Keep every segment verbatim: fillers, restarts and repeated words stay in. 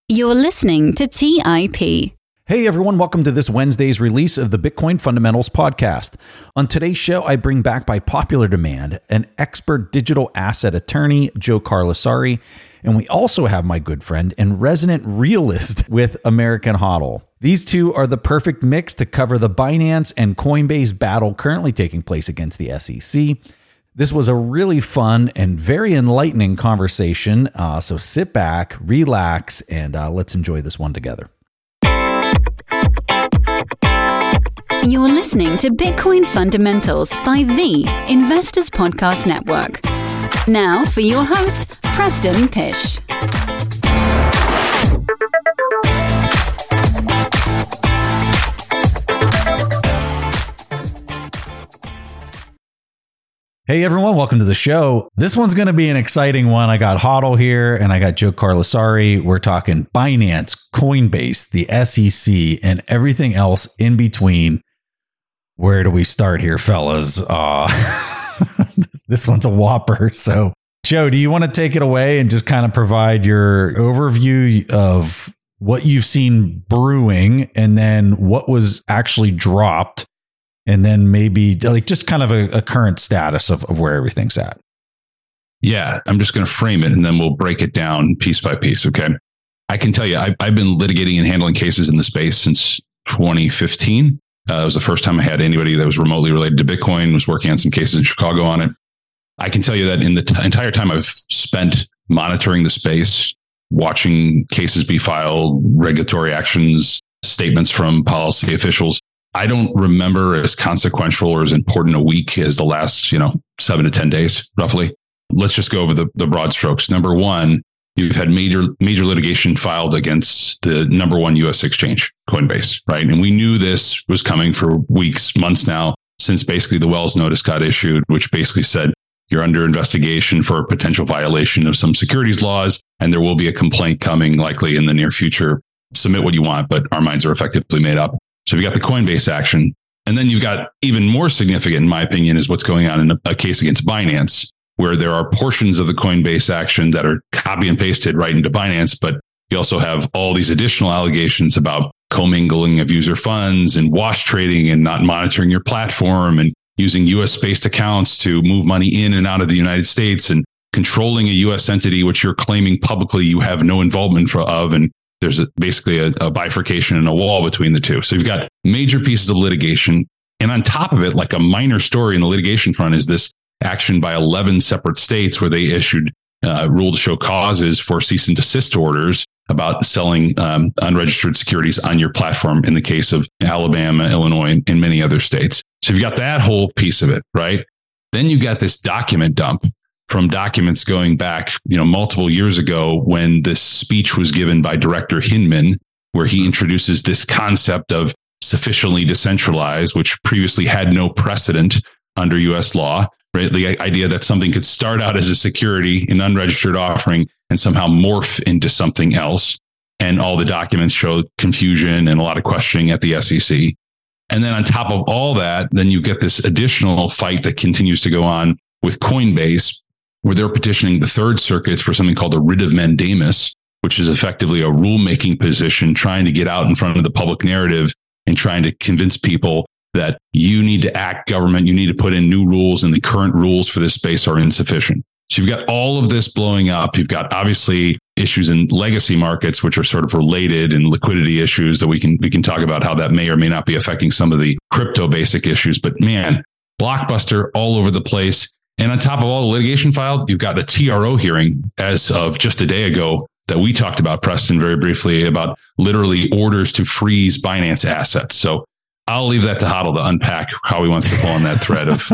You're listening to T I P. Hey everyone, welcome to this Wednesday's release of the Bitcoin Fundamentals podcast. On today's show, I bring back by popular demand an expert digital asset attorney, Joe Carlasare, and we also have my good friend and resident realist with American Hodl. These two are the perfect mix to cover the Binance and Coinbase battle currently taking place against the S E C. This was a really fun and very enlightening conversation, uh, so sit back, relax, and uh, let's enjoy this one together. You're listening to Bitcoin Fundamentals by the Investors Podcast Network. Now for your host, Preston Pysh. Hey everyone, welcome to the show. This one's going to be an exciting one. I got Hodl here and I got Joe Carlasare. We're talking Binance, Coinbase, the S E C, and everything else in between. Where do we start here, fellas? Uh, this one's a whopper. So, Joe, do you want to take it away and just kind of provide your overview of what you've seen brewing and then what was actually dropped? And then maybe like just kind of a, a current status of, of where everything's at. Yeah, I'm just going to frame it and then we'll break it down piece by piece. Okay. I can tell you, I, I've been litigating and handling cases in the space since twenty fifteen. Uh, it was the first time I had anybody that was remotely related to Bitcoin, was working on some cases in Chicago on it. I can tell you that in the t- entire time I've spent monitoring the space, watching cases be filed, regulatory actions, statements from policy officials, I don't remember as consequential or as important a week as the last, you know, seven to ten days, roughly. Let's just go over the, the broad strokes. Number one, you've had major major litigation filed against the number one U S exchange, Coinbase, right? And we knew this was coming for weeks, months now, since basically the Wells notice got issued, which basically said you're under investigation for a potential violation of some securities laws, and there will be a complaint coming likely in the near future. Submit what you want, but our minds are effectively made up. So we got the Coinbase action. And then you've got even more significant, in my opinion, is what's going on in a, a case against Binance, where there are portions of the Coinbase action that are copy and pasted right into Binance. But you also have all these additional allegations about commingling of user funds and wash trading and not monitoring your platform and using U S based accounts to move money in and out of the United States and controlling a U S entity, which you're claiming publicly you have no involvement for, of. And there's a, basically a, a bifurcation and a wall between the two. So you've got major pieces of litigation. And on top of it, like a minor story in the litigation front is this action by eleven separate states where they issued uh, rule to show causes for cease and desist orders about selling um, unregistered securities on your platform in the case of Alabama, Illinois, and, and many other states. So you've got that whole piece of it, right? Then you got this document dump from documents going back, you know, multiple years ago when this speech was given by Director Hinman, where he introduces this concept of sufficiently decentralized, which previously had no precedent under U S law, right? The idea that something could start out as a security, an unregistered offering, and somehow morph into something else. And all the documents show confusion and a lot of questioning at the S E C. And then on top of all that, then you get this additional fight that continues to go on with Coinbase, where they're petitioning the Third Circuit for something called a writ of mandamus, which is effectively a rulemaking position trying to get out in front of the public narrative and trying to convince people that you need to act government, you need to put in new rules, and the current rules for this space are insufficient. So you've got all of this blowing up. You've got obviously issues in legacy markets, which are sort of related, and liquidity issues that we can we can talk about how that may or may not be affecting some of the crypto basic issues. But man, blockbuster all over the place. And on top of all the litigation filed, you've got the T R O hearing as of just a day ago that we talked about, Preston, very briefly, about literally orders to freeze Binance assets. So I'll leave that to Hodl to unpack how he wants to pull on that thread of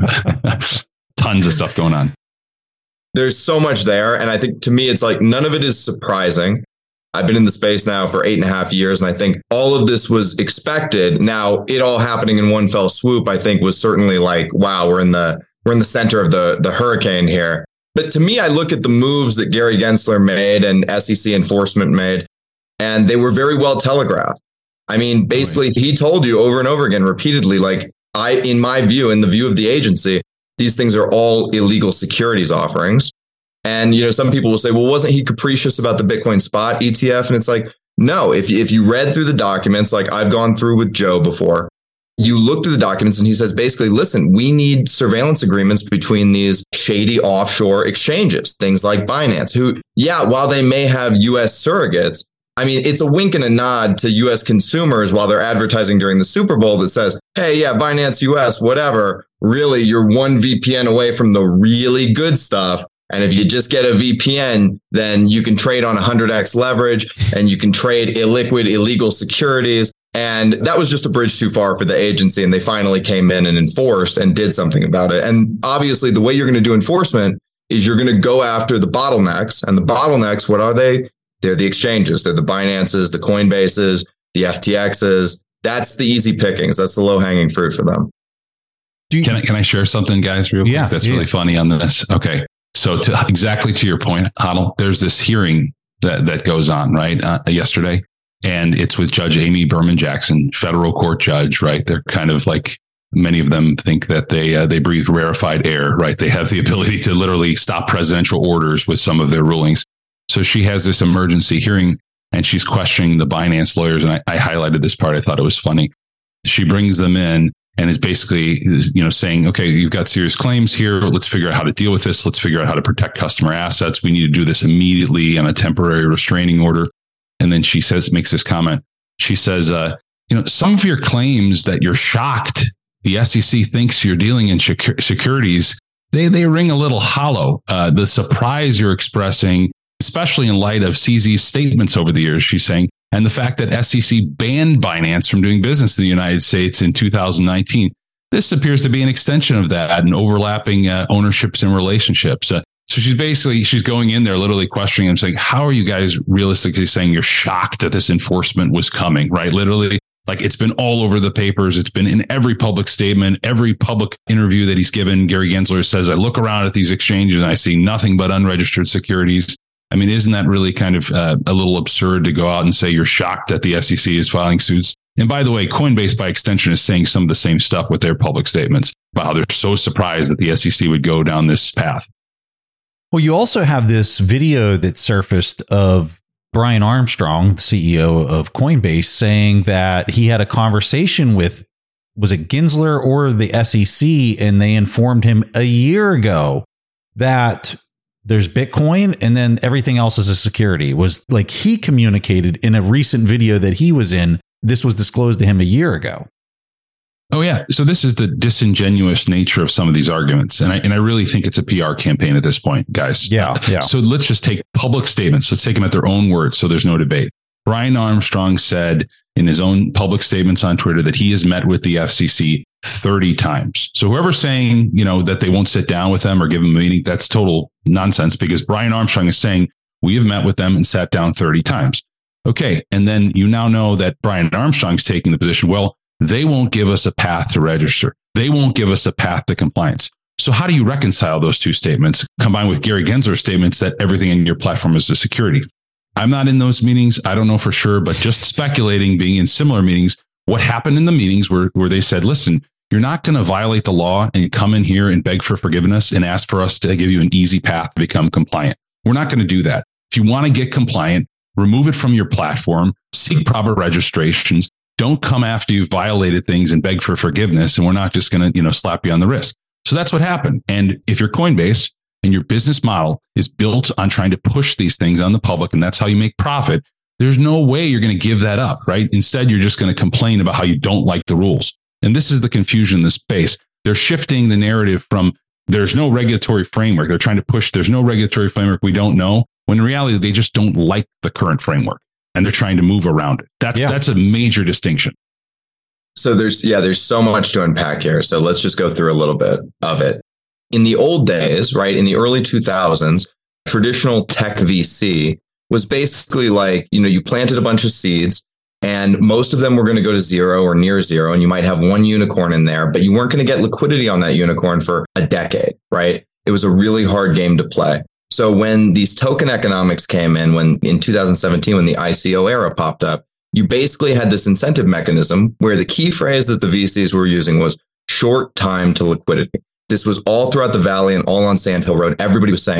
uh, tons of stuff going on. There's so much there. And I think to me, it's like none of it is surprising. I've been in the space now for eight and a half years. And I think all of this was expected. Now, it all happening in one fell swoop, I think was certainly like, wow, we're in the we're in the center of the, the hurricane here. But to me, I look at the moves that Gary Gensler made and S E C enforcement made, and they were very well telegraphed. I mean, basically, he told you over and over again, repeatedly, like, I, in my view, in the view of the agency, these things are all illegal securities offerings. And, you know, some people will say, well, wasn't he capricious about the Bitcoin spot E T F? And it's like, no, if, if you read through the documents, like I've gone through with Joe before, you look through the documents and he says, basically, listen, we need surveillance agreements between these shady offshore exchanges, things like Binance, who, yeah, while they may have U S surrogates, I mean, it's a wink and a nod to U S consumers while they're advertising during the Super Bowl that says, hey, yeah, Binance U S, whatever. Really, you're one V P N away from the really good stuff. And if you just get a V P N, then you can trade on one hundred x leverage and you can trade illiquid, illegal securities. And that was just a bridge too far for the agency. And they finally came in and enforced and did something about it. And obviously, the way you're going to do enforcement is you're going to go after the bottlenecks. And the bottlenecks, what are they? They're the exchanges. They're the Binances, the Coinbases, the F T Xs. That's the easy pickings. That's the low hanging fruit for them. You, can I can I share something, guys? Real quick? Yeah, that's yeah. really funny on this. Okay, so to exactly to your point, Hodl, there's this hearing that that goes on right uh, yesterday, and it's with Judge Amy Berman Jackson, federal court judge. Right, they're kind of like many of them think that they uh, they breathe rarefied air. Right, they have the ability to literally stop presidential orders with some of their rulings. So she has this emergency hearing and she's questioning the Binance lawyers. And I, I highlighted this part. I thought it was funny. She brings them in and is basically, you know, saying, okay, you've got serious claims here. Let's figure out how to deal with this. Let's figure out how to protect customer assets. We need to do this immediately on a temporary restraining order. And then she says, makes this comment. She says, uh, you know, some of your claims that you're shocked the S E C thinks you're dealing in securities, they, they ring a little hollow. Uh, the surprise you're expressing, especially in light of C Z's statements over the years, she's saying, and the fact that S E C banned Binance from doing business in the United States in two thousand nineteen. This appears to be an extension of that and overlapping uh, ownerships and relationships. Uh, so she's basically, she's going in there literally questioning them, saying, how are you guys realistically saying you're shocked that this enforcement was coming, right? Literally, like it's been all over the papers. It's been in every public statement, every public interview that he's given. Gary Gensler says, I look around at these exchanges and I see nothing but unregistered securities. I mean, isn't that really kind of uh, a little absurd to go out and say you're shocked that the S E C is filing suits? And by the way, Coinbase, by extension, is saying some of the same stuff with their public statements about how they're so surprised that the S E C would go down this path. Well, you also have this video that surfaced of Brian Armstrong, the C E O of Coinbase, saying that he had a conversation with, was it Gensler or the S E C? And they informed him a year ago that there's Bitcoin and then everything else is a security. Was like he communicated in a recent video that he was in. This was disclosed to him a year ago. Oh, yeah. So this is the disingenuous nature of some of these arguments. And I, and I really think it's a P R campaign at this point, guys. Yeah, yeah. So let's just take public statements. Let's take them at their own words so there's no debate. Brian Armstrong said in his own public statements on Twitter that he has met with the F C C thirty times. So whoever's saying, you know, that they won't sit down with them or give them a meeting, that's total nonsense, because Brian Armstrong is saying we have met with them and sat down thirty times. Okay. And then you now know that Brian Armstrong's taking the position, well, they won't give us a path to register. They won't give us a path to compliance. So how do you reconcile those two statements combined with Gary Gensler's statements that everything in your platform is a security? I'm not in those meetings. I don't know for sure, but just speculating, being in similar meetings, what happened in the meetings where, where they said, listen, you're not going to violate the law and come in here and beg for forgiveness and ask for us to give you an easy path to become compliant. We're not going to do that. If you want to get compliant, remove it from your platform, seek proper registrations. Don't come after you violated things and beg for forgiveness. And we're not just going to, you know, slap you on the wrist. So that's what happened. And if you're Coinbase and your business model is built on trying to push these things on the public, and that's how you make profit, there's no way you're going to give that up, right? Instead, you're just going to complain about how you don't like the rules. And this is the confusion in the space. They're shifting the narrative from there's no regulatory framework. They're trying to push there's no regulatory framework. We don't know. When in reality, they just don't like the current framework and they're trying to move around it. That's yeah. that's a major distinction. So there's, yeah, there's so much to unpack here. So let's just go through a little bit of it. In the old days, right, in the early two thousands, traditional tech V C was basically like, you know, you planted a bunch of seeds and most of them were going to go to zero or near zero. And you might have one unicorn in there, but you weren't going to get liquidity on that unicorn for a decade, right? It was a really hard game to play. So when these token economics came in, when in two thousand seventeen, when the I C O era popped up, you basically had this incentive mechanism where the key phrase that the V Cs were using was short time to liquidity. This was all throughout the Valley and all on Sand Hill Road. Everybody was saying it.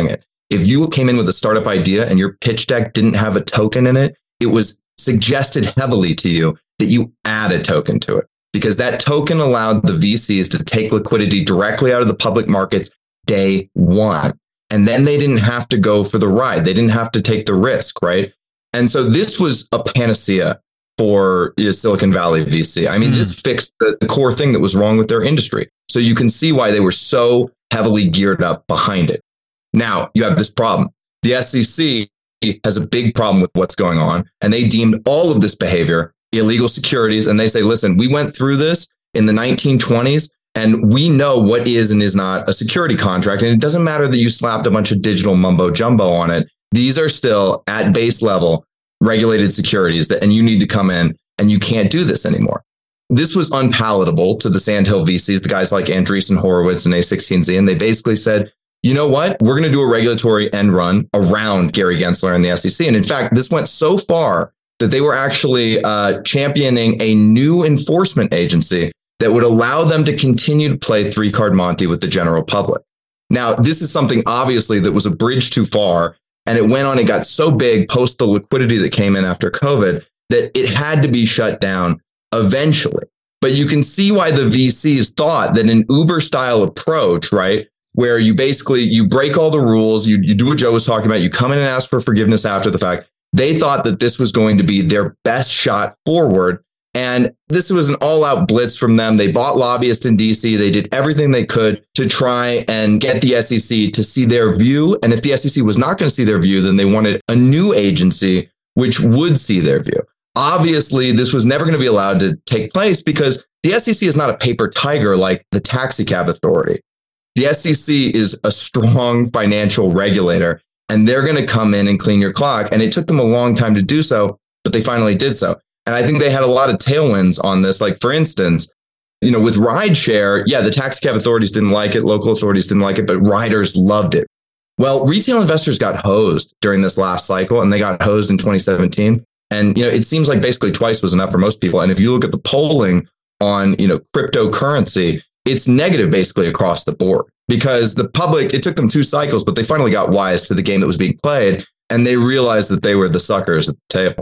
if you came in with a startup idea and your pitch deck didn't have a token in it, it was suggested heavily to you that you add a token to it, because that token allowed the V Cs to take liquidity directly out of the public markets day one. And then they didn't have to go for the ride. They didn't have to take the risk, right? And so this was a panacea for you know, Silicon Valley V C. I mean, mm. this fixed the, the core thing that was wrong with their industry. So you can see why they were so heavily geared up behind it. Now you have this problem. The S E C has a big problem with what's going on, and they deemed all of this behavior illegal securities. And they say, listen, we went through this in the nineteen twenties, and we know what is and is not a security contract. And it doesn't matter that you slapped a bunch of digital mumbo jumbo on it. These are still at base level regulated securities that, and you need to come in and you can't do this anymore. This was unpalatable to the Sandhill V Cs, the guys like Andreessen Horowitz and A sixteen Z. And they basically said, you know what? We're going to do a regulatory end run around Gary Gensler and the S E C. And in fact, this went so far that they were actually uh, championing a new enforcement agency that would allow them to continue to play three card Monte with the general public. Now, this is something obviously that was a bridge too far. And it went on and got so big post the liquidity that came in after COVID that it had to be shut down eventually. But you can see why the V Cs thought that an Uber style approach, right, where you basically, you break all the rules, you, you do what Joe was talking about, you come in and ask for forgiveness after the fact. They thought that this was going to be their best shot forward. And this was an all-out blitz from them. They bought lobbyists in D C. They did everything they could to try and get the S E C to see their view. And if the S E C was not going to see their view, then they wanted a new agency which would see their view. Obviously, this was never going to be allowed to take place because the S E C is not a paper tiger like the taxi cab authority. The S E C is a strong financial regulator, and they're going to come in and clean your clock. And it took them a long time to do so, but they finally did so. And I think they had a lot of tailwinds on this. Like, for instance, you know, with rideshare, yeah, the taxi cab authorities didn't like it. Local authorities didn't like it, but riders loved it. Well, retail investors got hosed during this last cycle, and they got hosed in twenty seventeen. And, you know, it seems like basically twice was enough for most people. And if you look at the polling on, you know, cryptocurrency, it's negative basically across the board because the public, it took them two cycles, but they finally got wise to the game that was being played. And they realized that they were the suckers at the table.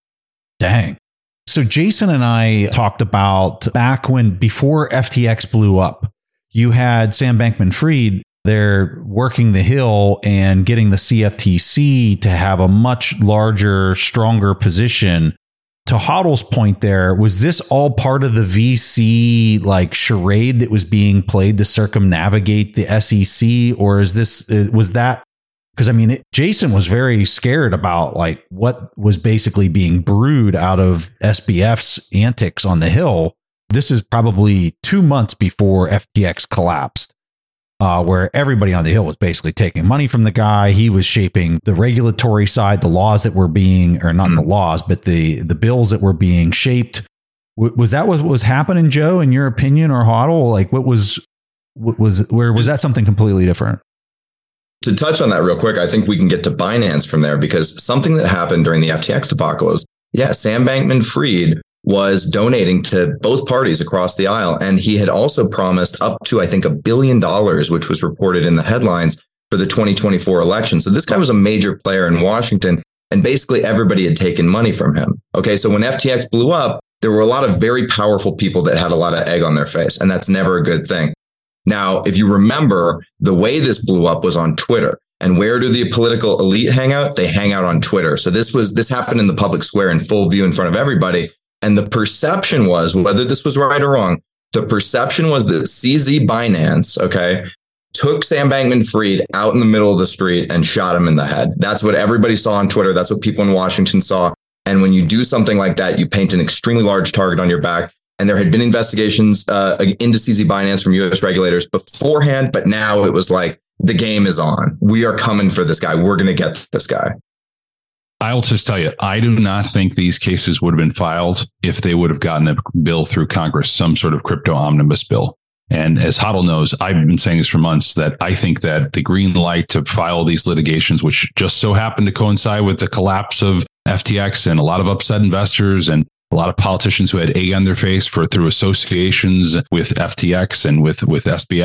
Dang. So Jason and I talked about back when, before F T X blew up, you had Sam Bankman-Fried there working the Hill and getting the C F T C to have a much larger, stronger position. To Hodl's point there, was this all part of the V C like charade that was being played to circumnavigate the S E C? Or is this, was that, because I mean, it, Jason was very scared about like what was basically being brewed out of S B F's antics on the Hill. This is probably two months before F T X collapsed, uh, where everybody on the Hill was basically taking money from the guy. He was shaping the regulatory side, the laws that were being, or not mm-hmm. the laws, but the, the bills that were being shaped. W- was that what was happening, Joe, in your opinion, or Hodl? Like what was, what was, where was that something completely different? To touch on that real quick, I think we can get to Binance from there, because something that happened during the F T X debacle was, yeah, Sam Bankman-Fried was donating to both parties across the aisle. And he had also promised up to, I think, a billion dollars, which was reported in the headlines for the twenty twenty-four election. So this guy was a major player in Washington, and basically everybody had taken money from him. Okay, so when F T X blew up, there were a lot of very powerful people that had a lot of egg on their face, and that's never a good thing. Now, if you remember, the way this blew up was on Twitter. And where do the political elite hang out? They hang out on Twitter. So this was this happened in the public square in full view in front of everybody. And the perception was, whether this was right or wrong, the perception was that C Z Binance, okay, took Sam Bankman-Fried out in the middle of the street and shot him in the head. That's what everybody saw on Twitter. That's what people in Washington saw. And when you do something like that, you paint an extremely large target on your back. And there had been investigations uh, into C Z Binance from U S regulators beforehand, but now it was like, the game is on. We are coming for this guy. We're going to get this guy. I'll just tell you, I do not think these cases would have been filed if they would have gotten a bill through Congress, some sort of crypto omnibus bill. And as Hodl knows, I've been saying this for months, that I think that the green light to file these litigations, which just so happened to coincide with the collapse of F T X and a lot of upset investors and a lot of politicians who had egg on their face for through associations with F T X and with, with S B F.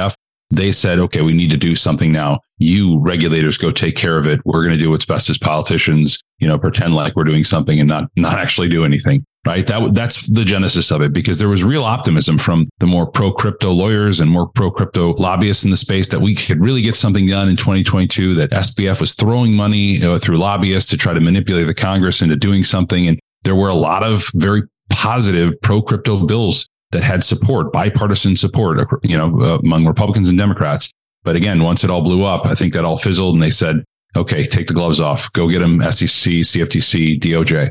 they said, okay, we need to do something now. You regulators go take care of it. We're going to do what's best as politicians, you know, pretend like we're doing something and not, not actually do anything. Right. That that's the genesis of it, because there was real optimism from the more pro crypto lawyers and more pro crypto lobbyists in the space that we could really get something done in twenty twenty-two, that S B F was throwing money, you know, through lobbyists to try to manipulate the Congress into doing something. And there were a lot of very positive pro crypto bills that had support, bipartisan support, you know, uh, among Republicans and Democrats. But again, once it all blew up, I think that all fizzled and they said, OK, take the gloves off, go get them S E C, C F T C, D O J.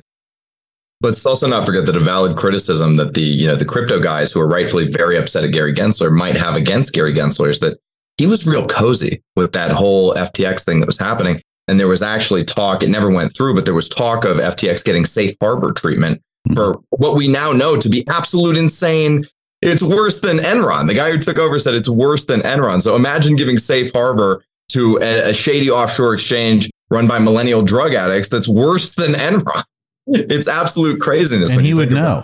Let's also not forget that a valid criticism that the, you know, the crypto guys who are rightfully very upset at Gary Gensler might have against Gary Gensler is that he was real cozy with that whole F T X thing that was happening. And there was actually talk, it never went through, but there was talk of F T X getting safe harbor treatment for what we now know to be absolute insane. It's worse than Enron. The guy who took over said it's worse than Enron. So imagine giving safe harbor to a, a shady offshore exchange run by millennial drug addicts that's worse than Enron. It's absolute craziness. And he would know.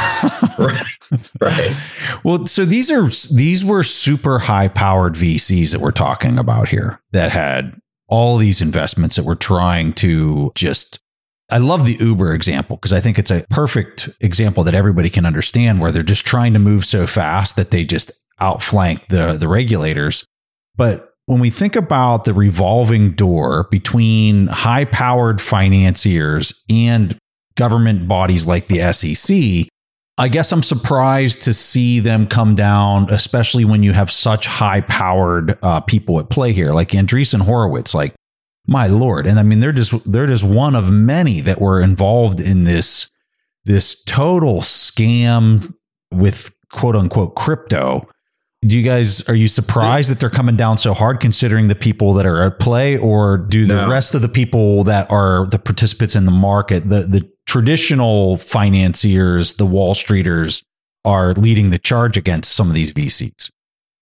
right. right. Well, so these are these were super high powered V Cs that we're talking about here that had all these investments that were trying to just. I love the Uber example because I think it's a perfect example that everybody can understand, where they're just trying to move so fast that they just outflank the the regulators. But when we think about the revolving door between high powered financiers and government bodies like the S E C, I guess I'm surprised to see them come down, especially when you have such high powered uh, people at play here, like Andreessen Horowitz, like, my Lord. And I mean, they're just they're just one of many that were involved in this, this total scam with quote unquote crypto. Do you guys, are you surprised that they're coming down so hard considering the people that are at play, or do the no. rest of the people that are the participants in the market, the, the traditional financiers, the Wall Streeters, are leading the charge against some of these V Cs?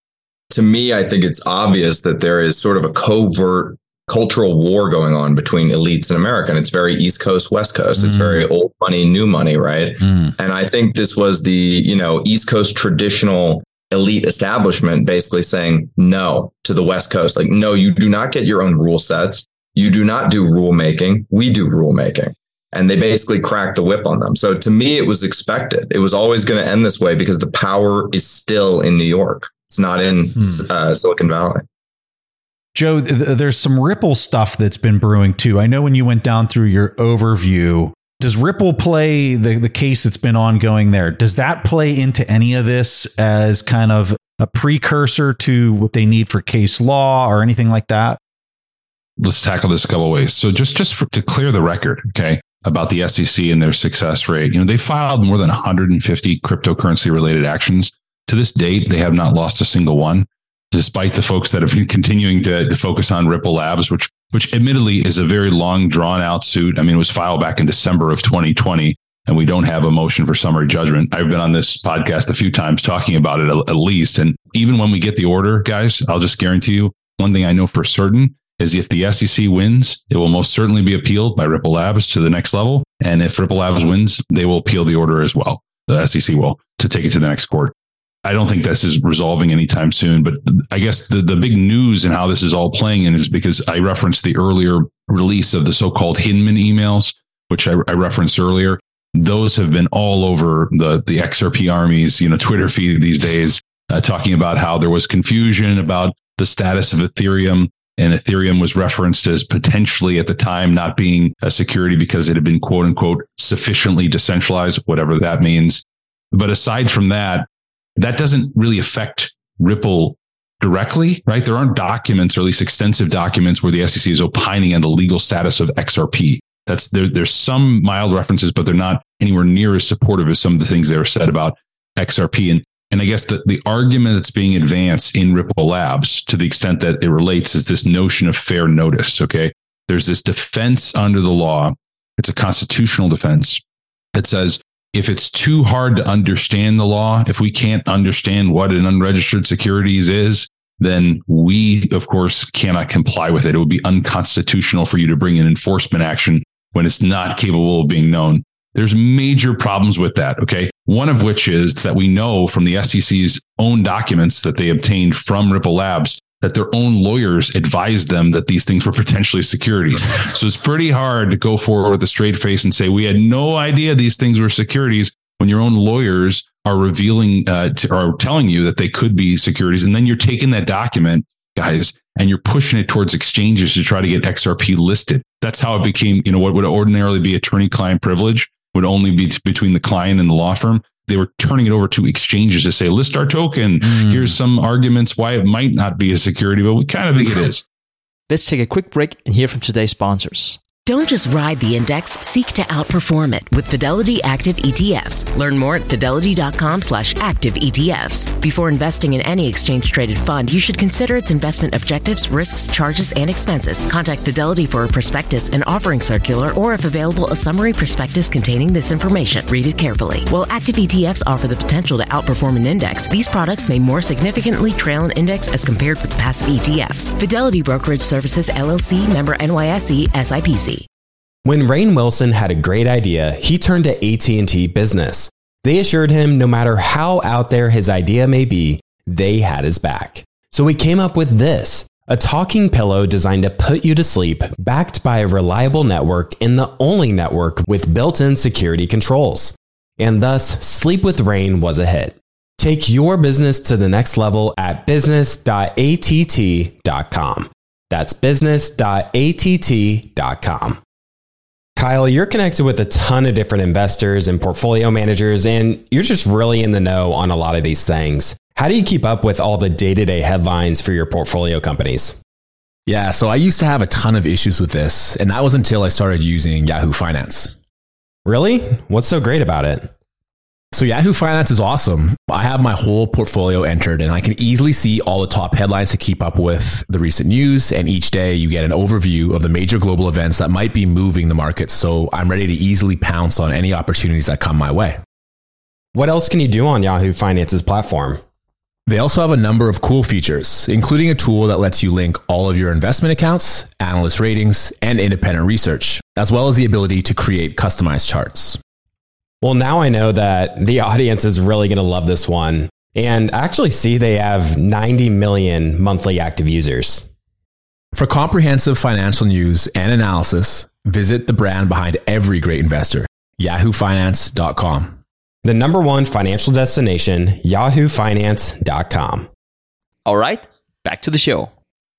To me, I think it's obvious that there is sort of a covert cultural war going on between elites in America. And it's very East Coast, West Coast. It's mm. very old money, new money, right? Mm. And I think this was the, you know, East Coast traditional elite establishment basically saying no to the West Coast. Like, no, you do not get your own rule sets. You do not do rule making. We do rule making. And they basically cracked the whip on them. So to me, it was expected. It was always going to end this way because the power is still in New York. It's not in hmm. uh, Silicon Valley. Joe, th- there's some Ripple stuff that's been brewing too. I know when you went down through your overview, does Ripple play the, the case that's been ongoing there? Does that play into any of this as kind of a precursor to what they need for case law or anything like that? Let's tackle this a couple of ways. So just, just for, to clear the record, okay, about the S E C and their success rate, you know, they filed more than one hundred fifty cryptocurrency related actions. To this date, they have not lost a single one, despite the folks that have been continuing to, to focus on Ripple Labs, which, which admittedly is a very long, drawn out suit. I mean, it was filed back in December of twenty twenty, and we don't have a motion for summary judgment. I've been on this podcast a few times talking about it at least. And even when we get the order, guys, I'll just guarantee you one thing I know for certain is if the S E C wins, it will most certainly be appealed by Ripple Labs to the next level. And if Ripple Labs wins, they will appeal the order as well. The S E C will, to take it to the next court. I don't think this is resolving anytime soon, but I guess the, the big news and how this is all playing in is because I referenced the earlier release of the so-called Hinman emails, which I, I referenced earlier. Those have been all over the, the X R P Army's, you know, Twitter feed these days, uh, talking about how there was confusion about the status of Ethereum. And Ethereum was referenced as potentially at the time not being a security because it had been, quote unquote, sufficiently decentralized, whatever that means. But aside from that, that doesn't really affect Ripple directly, right? There aren't documents, or at least extensive documents, where the S E C is opining on the legal status of X R P. That's there, there's some mild references, but they're not anywhere near as supportive as some of the things that were said about X R P. And And I guess the, the argument that's being advanced in Ripple Labs, to the extent that it relates, is this notion of fair notice. Okay. There's this defense under the law. It's a constitutional defense that says, if it's too hard to understand the law, if we can't understand what an unregistered securities is, then we, of course, cannot comply with it. It would be unconstitutional for you to bring an enforcement action when it's not capable of being known. There's major problems with that. Okay. One of which is that we know from the S E C's own documents that they obtained from Ripple Labs that their own lawyers advised them that these things were potentially securities. So it's pretty hard to go forward with a straight face and say, we had no idea these things were securities, when your own lawyers are revealing uh, to, or telling you that they could be securities. And then you're taking that document, guys, and you're pushing it towards exchanges to try to get X R P listed. That's how it became, you know, what would ordinarily be attorney-client privilege would only be between the client and the law firm. They were turning it over to exchanges to say, list our token. Mm. Here's some arguments why it might not be a security, but we kind of think it is. Let's take a quick break and hear from today's sponsors. Don't just ride the index, seek to outperform it with Fidelity Active E T Fs. Learn more at fidelity.com slash active E T Fs. Before investing in any exchange-traded fund, you should consider its investment objectives, risks, charges, and expenses. Contact Fidelity for a prospectus and offering circular, or if available, a summary prospectus containing this information. Read it carefully. While active E T Fs offer the potential to outperform an index, these products may more significantly trail an index as compared with passive E T Fs. Fidelity Brokerage Services, L L C, member N Y S E, S I P C. When Rainn Wilson had a great idea, he turned to A T and T Business. They assured him no matter how out there his idea may be, they had his back. So he came up with this, a talking pillow designed to put you to sleep, backed by a reliable network and the only network with built-in security controls. And thus, Sleep with Rainn was a hit. Take your business to the next level at business dot A T T dot com. That's business dot A T T dot com. Kyle, you're connected with a ton of different investors and portfolio managers, and you're just really in the know on a lot of these things. How do you keep up with all the day-to-day headlines for your portfolio companies? Yeah, so I used to have a ton of issues with this, and that was until I started using Yahoo Finance. Really? What's so great about it? So Yahoo Finance is awesome. I have my whole portfolio entered and I can easily see all the top headlines to keep up with the recent news. And each day you get an overview of the major global events that might be moving the market. So I'm ready to easily pounce on any opportunities that come my way. What else can you do on Yahoo Finance's platform? They also have a number of cool features, including a tool that lets you link all of your investment accounts, analyst ratings, and independent research, as well as the ability to create customized charts. Well, now I know that the audience is really going to love this one, and actually see they have ninety million monthly active users. For comprehensive financial news and analysis, visit the brand behind every great investor, yahoo finance dot com. The number one financial destination, yahoo finance dot com. All right, back to the show.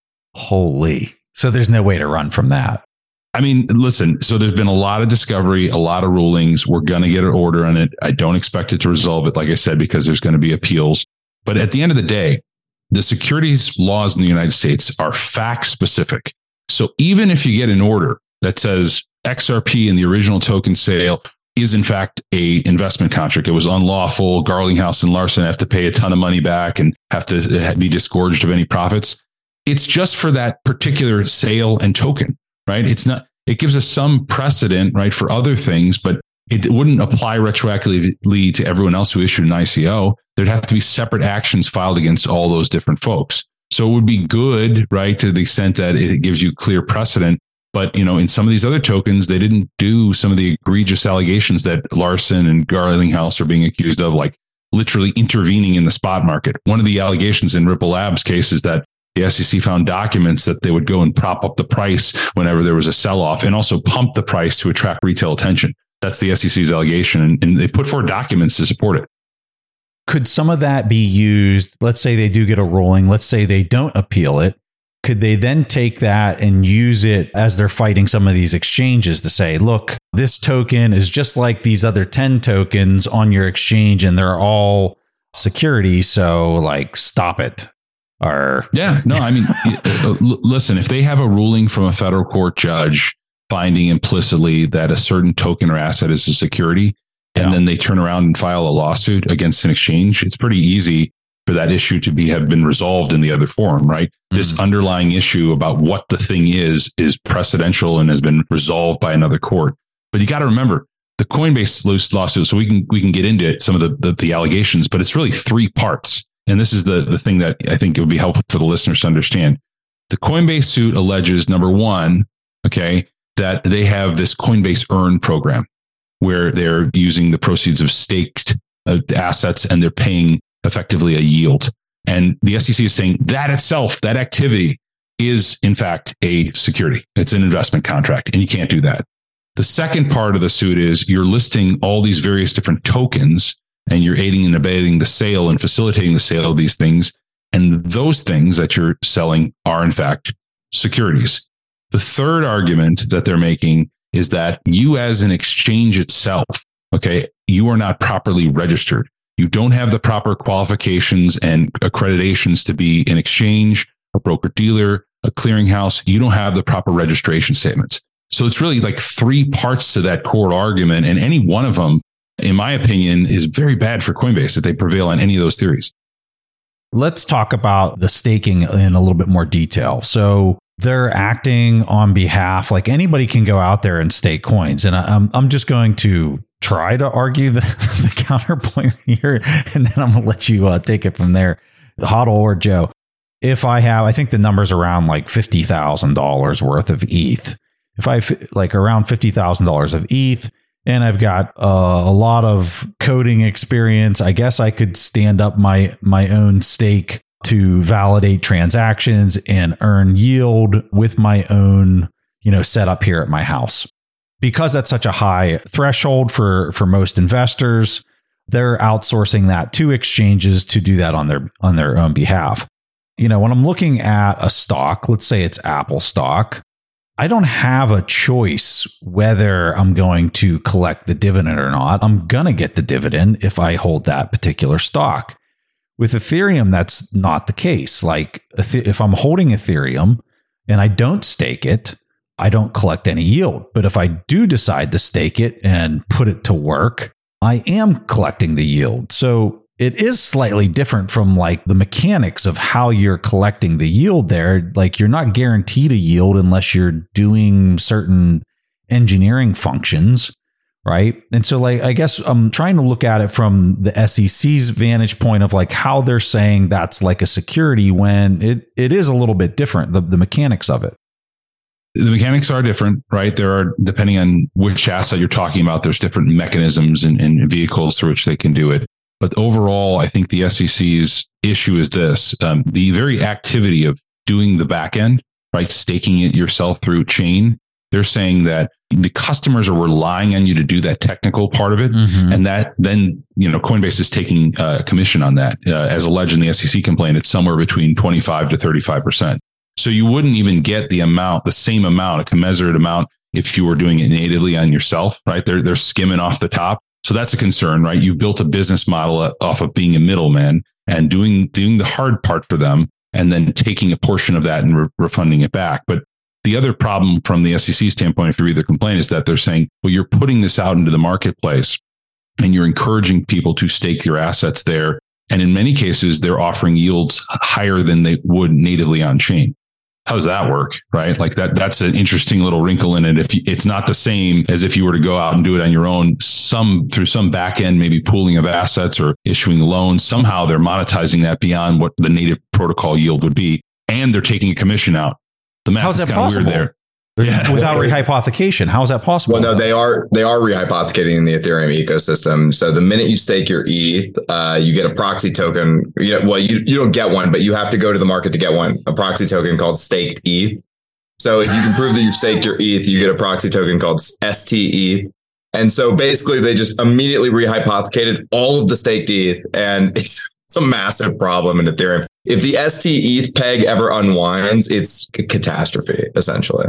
Holy. So there's no way to run from that. I mean, listen, so there's been a lot of discovery, a lot of rulings. We're going to get an order on it. I don't expect it to resolve it, like I said, because there's going to be appeals. But at the end of the day, the securities laws in the United States are fact specific. So even if you get an order that says X R P in the original token sale is in fact a investment contract, it was unlawful, Garlinghouse and Larson have to pay a ton of money back and have to be disgorged of any profits, it's just for that particular sale and token. Right? It's not, it gives us some precedent, right, for other things, but it wouldn't apply retroactively to everyone else who issued an I C O. There'd have to be separate actions filed against all those different folks. So it would be good, right, to the extent that it gives you clear precedent. But, you know, in some of these other tokens, they didn't do some of the egregious allegations that Larson and Garlinghouse are being accused of, like literally intervening in the spot market. One of the allegations in Ripple Labs case is that the S E C found documents that they would go and prop up the price whenever there was a sell-off and also pump the price to attract retail attention. That's the S E C's allegation. And, and they put forward documents to support it. Could some of that be used? Let's say they do get a ruling. Let's say they don't appeal it. Could they then take that and use it as they're fighting some of these exchanges to say, look, this token is just like these other ten tokens on your exchange and they're all security. So like, stop it. Or yeah, no, I mean, listen, if they have a ruling from a federal court judge finding implicitly that a certain token or asset is a security, and yeah. then they turn around and file a lawsuit against an exchange, it's pretty easy for that issue to be have been resolved in the other forum, right? Mm-hmm. This underlying issue about what the thing is, is precedential and has been resolved by another court. But you got to remember the Coinbase lawsuit, so we can we can get into it, some of the, the, the allegations, but it's really three parts. And this is the, the thing that I think it would be helpful for the listeners to understand. The Coinbase suit alleges, number one, okay, that they have this Coinbase Earn program. where they're using the proceeds of staked uh, assets and they're paying effectively a yield. And the S E C is saying that itself, that activity is in fact a security. It's an investment contract and you can't do that. The second part of the suit is you're listing all these various different tokens and you're aiding and abetting the sale and facilitating the sale of these things. And those things that you're selling are in fact securities. The third argument that they're making is that you as an exchange itself, okay, you are not properly registered. You don't have the proper qualifications and accreditations to be an exchange, a broker dealer, a clearinghouse. You don't have the proper registration statements. So it's really like three parts to that core argument. And any one of them, in my opinion, is very bad for Coinbase if they prevail on any of those theories. Let's talk about the staking in a little bit more detail. So they're acting on behalf, like anybody can go out there and stake coins. And I'm, I'm just going to try to argue the, the counterpoint here, and then I'm going to let you uh, take it from there, Hodl or Joe. If I have, I think the number's around like fifty thousand dollars worth of E T H. If I like around fifty thousand dollars of E T H, and I've got uh, a lot of coding experience, I guess I could stand up my my own stake to validate transactions and earn yield with my own, you know, setup here at my house. Because that's such a high threshold for for most investors, they're outsourcing that to exchanges to do that on their on their own behalf. You know, when I'm looking at a stock, let's say it's Apple stock, I don't have a choice whether I'm going to collect the dividend or not. I'm going to get the dividend if I hold that particular stock. With Ethereum, that's not the case. Like if I'm holding Ethereum and I don't stake it, I don't collect any yield. But if I do decide to stake it and put it to work, I am collecting the yield. So it is slightly different from like the mechanics of how you're collecting the yield there. Like you're not guaranteed a yield unless you're doing certain engineering functions, right? And so like, I guess I'm trying to look at it from the S E C's vantage point of like how they're saying that's like a security when it, it is a little bit different, the, the mechanics of it. The mechanics are different, right? There are, depending on which asset you're talking about, there's different mechanisms and, and vehicles through which they can do it. But overall, I think the S E C's issue is this, um, the very activity of doing the back end, right? Staking it yourself through chain. They're saying that the customers are relying on you to do that technical part of it. Mm-hmm. And that then, you know, Coinbase is taking a commission on that. Uh, as alleged in the S E C complaint, it's somewhere between twenty-five to thirty-five percent. So you wouldn't even get the amount, the same amount, a commensurate amount if you were doing it natively on yourself, right? They're, they're skimming off the top. So that's a concern, right? You built a business model off of being a middleman and doing doing the hard part for them and then taking a portion of that and re- refunding it back. But the other problem from the S E C standpoint, if you read the complaint, is that they're saying, well, you're putting this out into the marketplace and you're encouraging people to stake your assets there. And in many cases, they're offering yields higher than they would natively on chain. How does that work? Right? Like that, that's an interesting little wrinkle in it. If you, it's not the same as if you were to go out and do it on your own, some through some back end, maybe pooling of assets or issuing loans, somehow they're monetizing that beyond what the native protocol yield would be. And they're taking a commission out. The math How's is that kind of possible? weird there. Yeah. Without rehypothecation. How is that possible? Well, no, they are they are rehypothecating in the Ethereum ecosystem. So the minute you stake your E T H, uh, you get a proxy token. You know, well, you, you don't get one, but you have to go to the market to get one, a proxy token called staked E T H. So if you can prove that you've staked your E T H, you get a proxy token called S T E T H. And so basically they just immediately rehypothecated all of the staked E T H. And it's a massive problem in Ethereum. If the S T E T H peg ever unwinds, it's a catastrophe, essentially.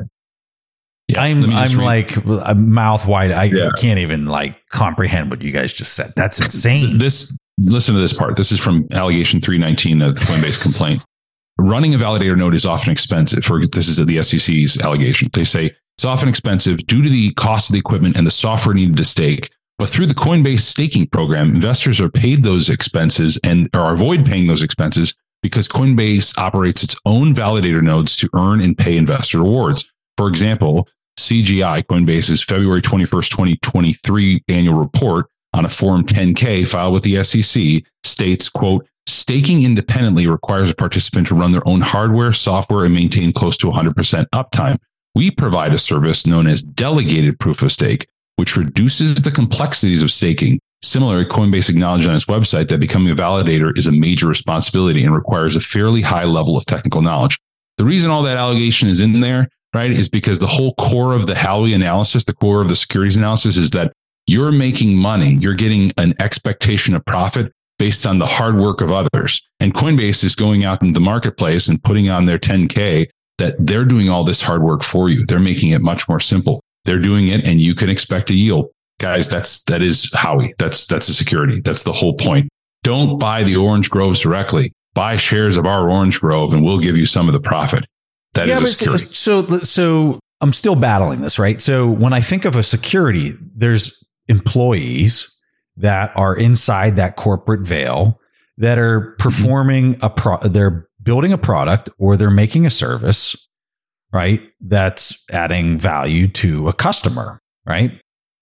Yeah, I'm I'm read. like a mouth wide. I Yeah. can't even like comprehend what you guys just said. That's insane. This, listen to this part. This is from allegation three nineteen of the Coinbase complaint. Running a validator node is often expensive. For this is the S E C's allegation. They say it's often expensive due to the cost of the equipment and the software needed to stake. But through the Coinbase staking program, investors are paid those expenses and or avoid paying those expenses because Coinbase operates its own validator nodes to earn and pay investor rewards. For example, C G I, Coinbase's February twenty-first, twenty twenty-three annual report on a Form ten K filed with the S E C states, quote, staking independently requires a participant to run their own hardware, software, and maintain close to one hundred percent uptime. We provide a service known as delegated proof of stake, which reduces the complexities of staking. Similarly, Coinbase acknowledged on its website that becoming a validator is a major responsibility and requires a fairly high level of technical knowledge. The reason all that allegation is in there, right, is because the whole core of the Howey analysis, the core of the securities analysis is that you're making money. You're getting an expectation of profit based on the hard work of others. And Coinbase is going out in the marketplace and putting on their ten K that they're doing all this hard work for you. They're making it much more simple. They're doing it and you can expect a yield. Guys, that's, that is Howey. That's, that's a security. That's the whole point. Don't buy the Orange Groves directly. Buy shares of our Orange Grove and we'll give you some of the profit. That yeah, is a security. So, so, so I'm still battling this, right? So when I think of a security, there's employees that are inside that corporate veil that are performing mm-hmm. a pro, they're building a product or they're making a service, right? That's adding value to a customer, right?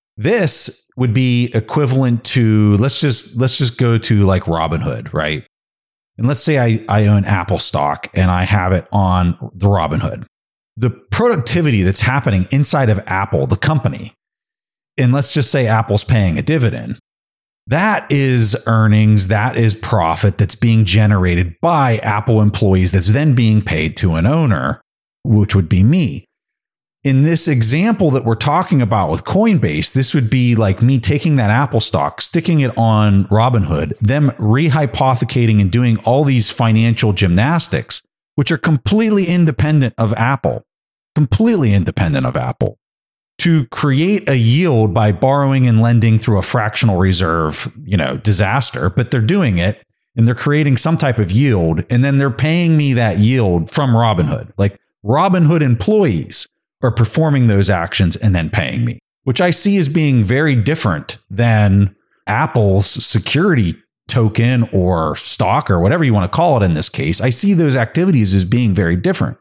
This would be equivalent to, let's just, let's just go to like Robinhood, right? And let's say I, I own Apple stock and I have it on the Robinhood. The productivity that's happening inside of Apple, the company, and let's just say Apple's paying a dividend, that is earnings, that is profit that's being generated by Apple employees that's then being paid to an owner, which would be me. In this example that we're talking about with Coinbase, this would be like me taking that Apple stock, sticking it on Robinhood, them rehypothecating and doing all these financial gymnastics, which are completely independent of Apple, completely independent of Apple, to create a yield by borrowing and lending through a fractional reserve, you know, disaster. But they're doing it and they're creating some type of yield. And then they're paying me that yield from Robinhood. Like Robinhood employees are performing those actions and then paying me, which I see as being very different than Apple's security token or stock or whatever you want to call it in this case. I see those activities as being very different.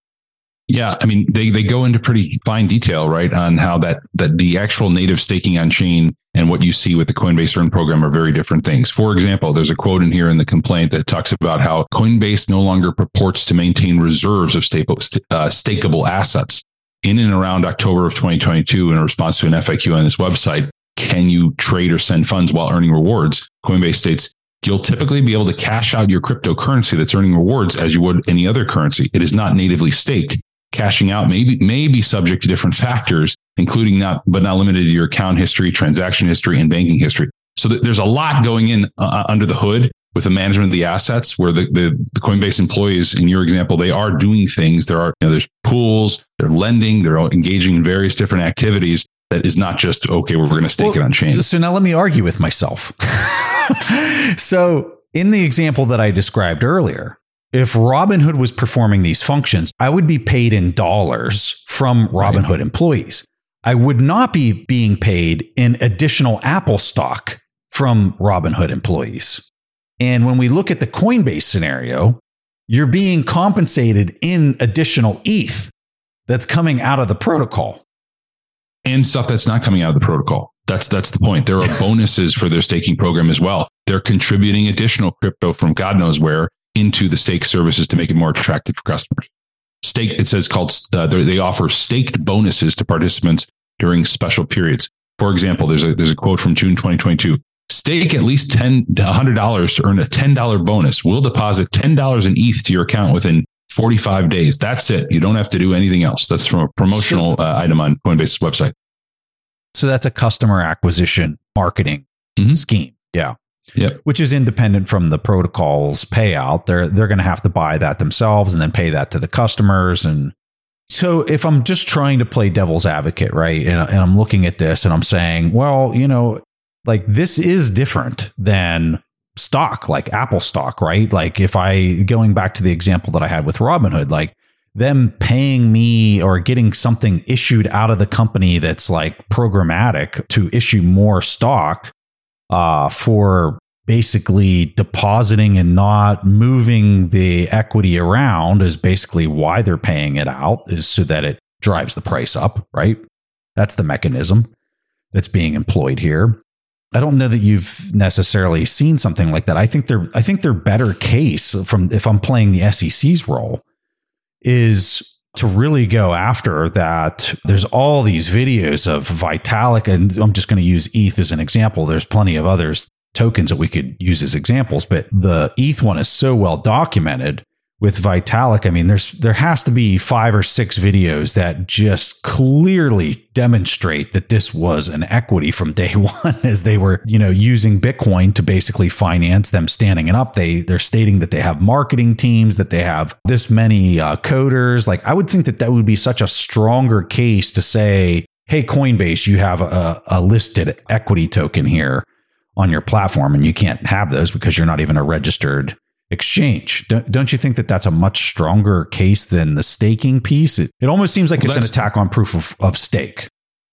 Yeah, I mean, they, they go into pretty fine detail, right, on how that, that the actual native staking on chain and what you see with the Coinbase Earn program are very different things. For example, there's a quote in here in the complaint that talks about how Coinbase no longer purports to maintain reserves of stable, uh, stakeable assets. In and around October of twenty twenty-two, in response to an F A Q on this website, can you trade or send funds while earning rewards? Coinbase states, you'll typically be able to cash out your cryptocurrency that's earning rewards as you would any other currency. It is not natively staked. Cashing out may be, may be subject to different factors, including not, but not limited to your account history, transaction history, and banking history. So th- there's a lot going in uh, under the hood with the management of the assets, where the, the, the Coinbase employees, in your example, they are doing things. There are, you know, there's pools, they're lending, they're engaging in various different activities. That is not just, okay, we're going to stake well, it on chain. So now let me argue with myself. So in the example that I described earlier, if Robinhood was performing these functions, I would be paid in dollars from Robinhood right. employees. I would not be being paid in additional Apple stock from Robinhood employees. And when we look at the Coinbase scenario, you're being compensated in additional E T H that's coming out of the protocol. And stuff that's not coming out of the protocol. That's that's the point. There are bonuses for their staking program as well. They're contributing additional crypto from God knows where into the stake services to make it more attractive for customers. Stake, it says called, uh, they offer staked bonuses to participants during special periods. For example, there's a there's a quote from June twenty twenty-two. Stake at least ten, one hundred dollars to earn a ten dollars bonus. We'll deposit ten dollars in E T H to your account within forty-five days. That's it. You don't have to do anything else. That's from a promotional uh, item on Coinbase's website. So that's a customer acquisition marketing mm-hmm. scheme. Yeah. Yep. Which is independent from the protocol's payout. They're they're going to have to buy that themselves and then pay that to the customers. And so if I'm just trying to play devil's advocate, right, and, and I'm looking at this and I'm saying, well, you know, like this is different than stock, like Apple stock, right? Like if I, going back to the example that I had with Robinhood, like them paying me or getting something issued out of the company that's like programmatic to issue more stock uh, for basically depositing and not moving the equity around is basically why they're paying it out, is so that it drives the price up, right? That's the mechanism that's being employed here. I don't know that you've necessarily seen something like that. I think their I think their better case from, if I'm playing the S E C's role, is to really go after that. There's all these videos of Vitalik, and I'm just going to use E T H as an example. There's plenty of others tokens that we could use as examples, but the E T H one is so well documented. With Vitalik, I mean, there's there has to be five or six videos that just clearly demonstrate that this was an equity from day one, as they were, you know, using Bitcoin to basically finance them standing it up. They they're stating that they have marketing teams, that they have this many uh, coders. Like, I would think that that would be such a stronger case to say, hey, Coinbase, you have a, a listed equity token here on your platform, and you can't have those because you're not even a registered exchange. Don't, don't you think that that's a much stronger case than the staking piece? It, it almost seems like well, it's an attack on proof of, of stake.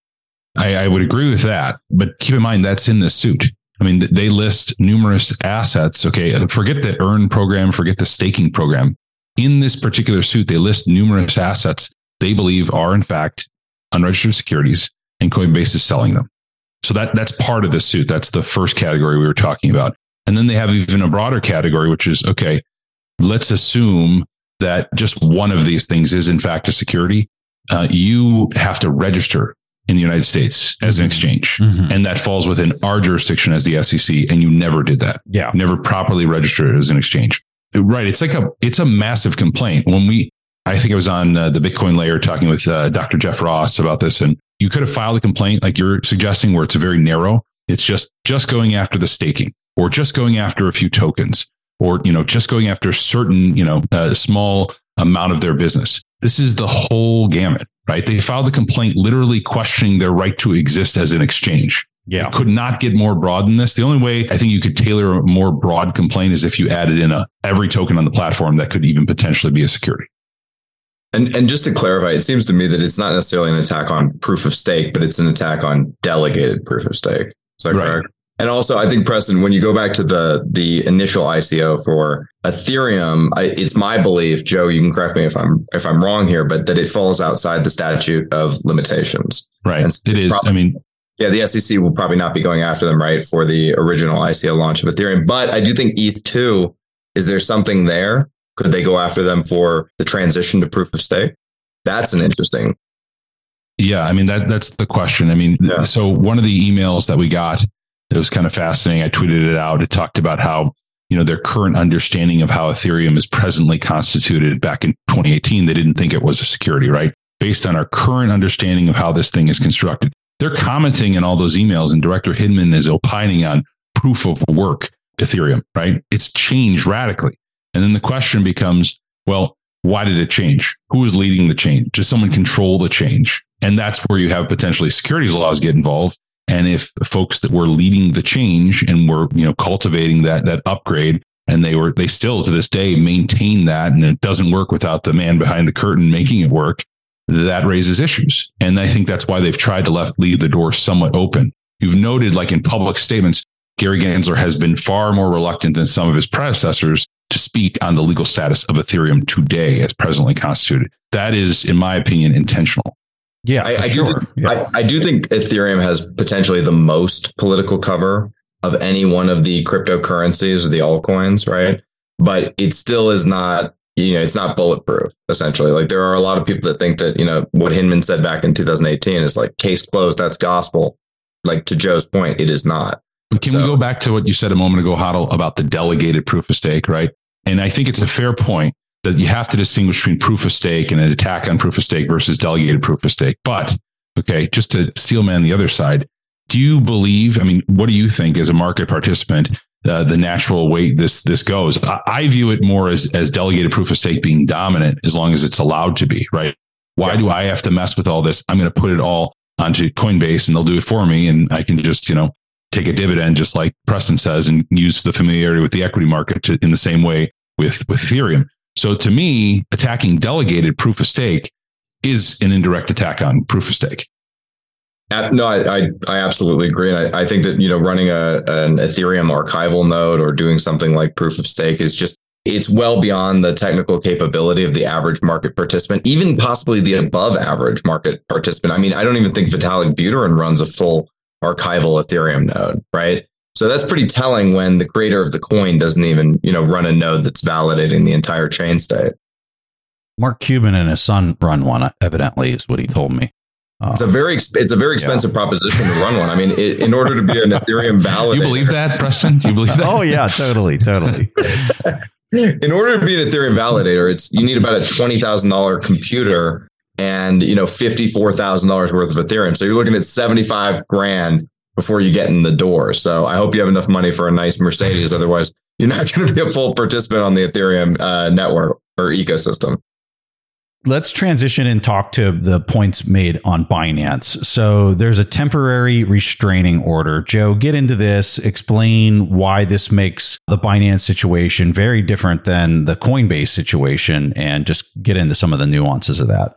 I, I would agree with that, but keep in mind that's in the suit. I mean, they list numerous assets. Okay, forget the earn program, forget the staking program. In this particular suit, they list numerous assets they believe are in fact unregistered securities, and Coinbase is selling them. So that that's part of the suit. That's the first category we were talking about. And then they have even a broader category, which is, okay, let's assume that just one of these things is in fact a security. Uh, you have to register in the United States as an exchange. Mm-hmm. And that falls within our jurisdiction as the S E C. And you never did that. Yeah. Never properly registered as an exchange. Right. It's like a, it's a massive complaint. When we, I think I was on uh, the Bitcoin Layer talking with uh, Doctor Jeff Ross about this, and you could have filed a complaint like you're suggesting, where it's very narrow. It's just, just going after the staking, or just going after a few tokens, or, you know, just going after certain, you know, a small amount of their business. This is the whole gamut, right? They filed a complaint literally questioning their right to exist as an exchange. Yeah. It could not get more broad than this. The only way I think you could tailor a more broad complaint is if you added in a every token on the platform that could even potentially be a security. And and just to clarify, it seems to me that it's not necessarily an attack on proof of stake, but it's an attack on delegated proof of stake. Is that right. correct? And also, I think, Preston, when you go back to the the initial I C O for Ethereum, I, it's my belief, Joe, you can correct me if I'm if I'm wrong here, but that it falls outside the statute of limitations. Right. So it is. Probably, I mean, yeah, the S E C will probably not be going after them, right, for the original I C O launch of Ethereum. But I do think E T H two, is there something there? Could they go after them for the transition to proof of stake? That's an interesting. Yeah, I mean, that that's the question. I mean, yeah. So one of the emails that we got, it was kind of fascinating. I tweeted it out. It talked about how, you know, their current understanding of how Ethereum is presently constituted back in twenty eighteen. They didn't think it was a security, right? Based on our current understanding of how this thing is constructed. They're commenting in all those emails, and Director Hinman is opining on proof of work Ethereum, right? It's changed radically. And then the question becomes, well, why did it change? Who is leading the change? Does someone control the change? And that's where you have potentially securities laws get involved. And if the folks that were leading the change and were, you know, cultivating that that upgrade, and they were they still to this day maintain that, and it doesn't work without the man behind the curtain making it work, that raises issues. And I think that's why they've tried to left leave the door somewhat open. You've noted, like in public statements, Gary Gensler has been far more reluctant than some of his predecessors to speak on the legal status of Ethereum today as presently constituted. That is, in my opinion, intentional. Yeah, I, I, sure. do think, yeah. I, I do think Ethereum has potentially the most political cover of any one of the cryptocurrencies or the altcoins, right? But it still is not, you know, it's not bulletproof, essentially. Like, there are a lot of people that think that, you know, what Hinman said back in two thousand eighteen is like, case closed, that's gospel. Like, to Joe's point, it is not. Can so, we go back to what you said a moment ago, Hodl, about the delegated proof of stake, right? And I think it's a fair point that you have to distinguish between proof of stake and an attack on proof of stake versus delegated proof of stake. But, okay, just to steel man the other side, do you believe, I mean, what do you think as a market participant, uh, the natural way this this goes? I, I view it more as, as delegated proof of stake being dominant as long as it's allowed to be, right? Why yeah. do I have to mess with all this? I'm going to put it all onto Coinbase and they'll do it for me. And I can just, you know, take a dividend, just like Preston says, and use the familiarity with the equity market to, in the same way with, with Ethereum. So to me, attacking delegated proof of stake is an indirect attack on proof of stake. No, I I, I absolutely agree. And I, I think that, you know, running a an Ethereum archival node or doing something like proof of stake is just, it's well beyond the technical capability of the average market participant, even possibly the above average market participant. I mean, I don't even think Vitalik Buterin runs a full archival Ethereum node, right? So that's pretty telling when the creator of the coin doesn't even, you know, run a node that's validating the entire chain state. Mark Cuban and his son run one, evidently, is what he told me. Uh, it's a very it's a very expensive yeah. proposition to run one. I mean, it, in order to be an Ethereum validator. You believe that, Preston? Do you believe that? Oh, yeah, totally, totally. In order to be an Ethereum validator, it's you need about a twenty thousand dollars computer and, you know, fifty-four thousand dollars worth of Ethereum. So you're looking at seventy-five grand before you get in the door. So I hope you have enough money for a nice Mercedes. Otherwise, you're not going to be a full participant on the Ethereum uh, network or ecosystem. Let's transition and talk to the points made on Binance. So there's a temporary restraining order. Joe, get into this. Explain why this makes the Binance situation very different than the Coinbase situation, and just get into some of the nuances of that.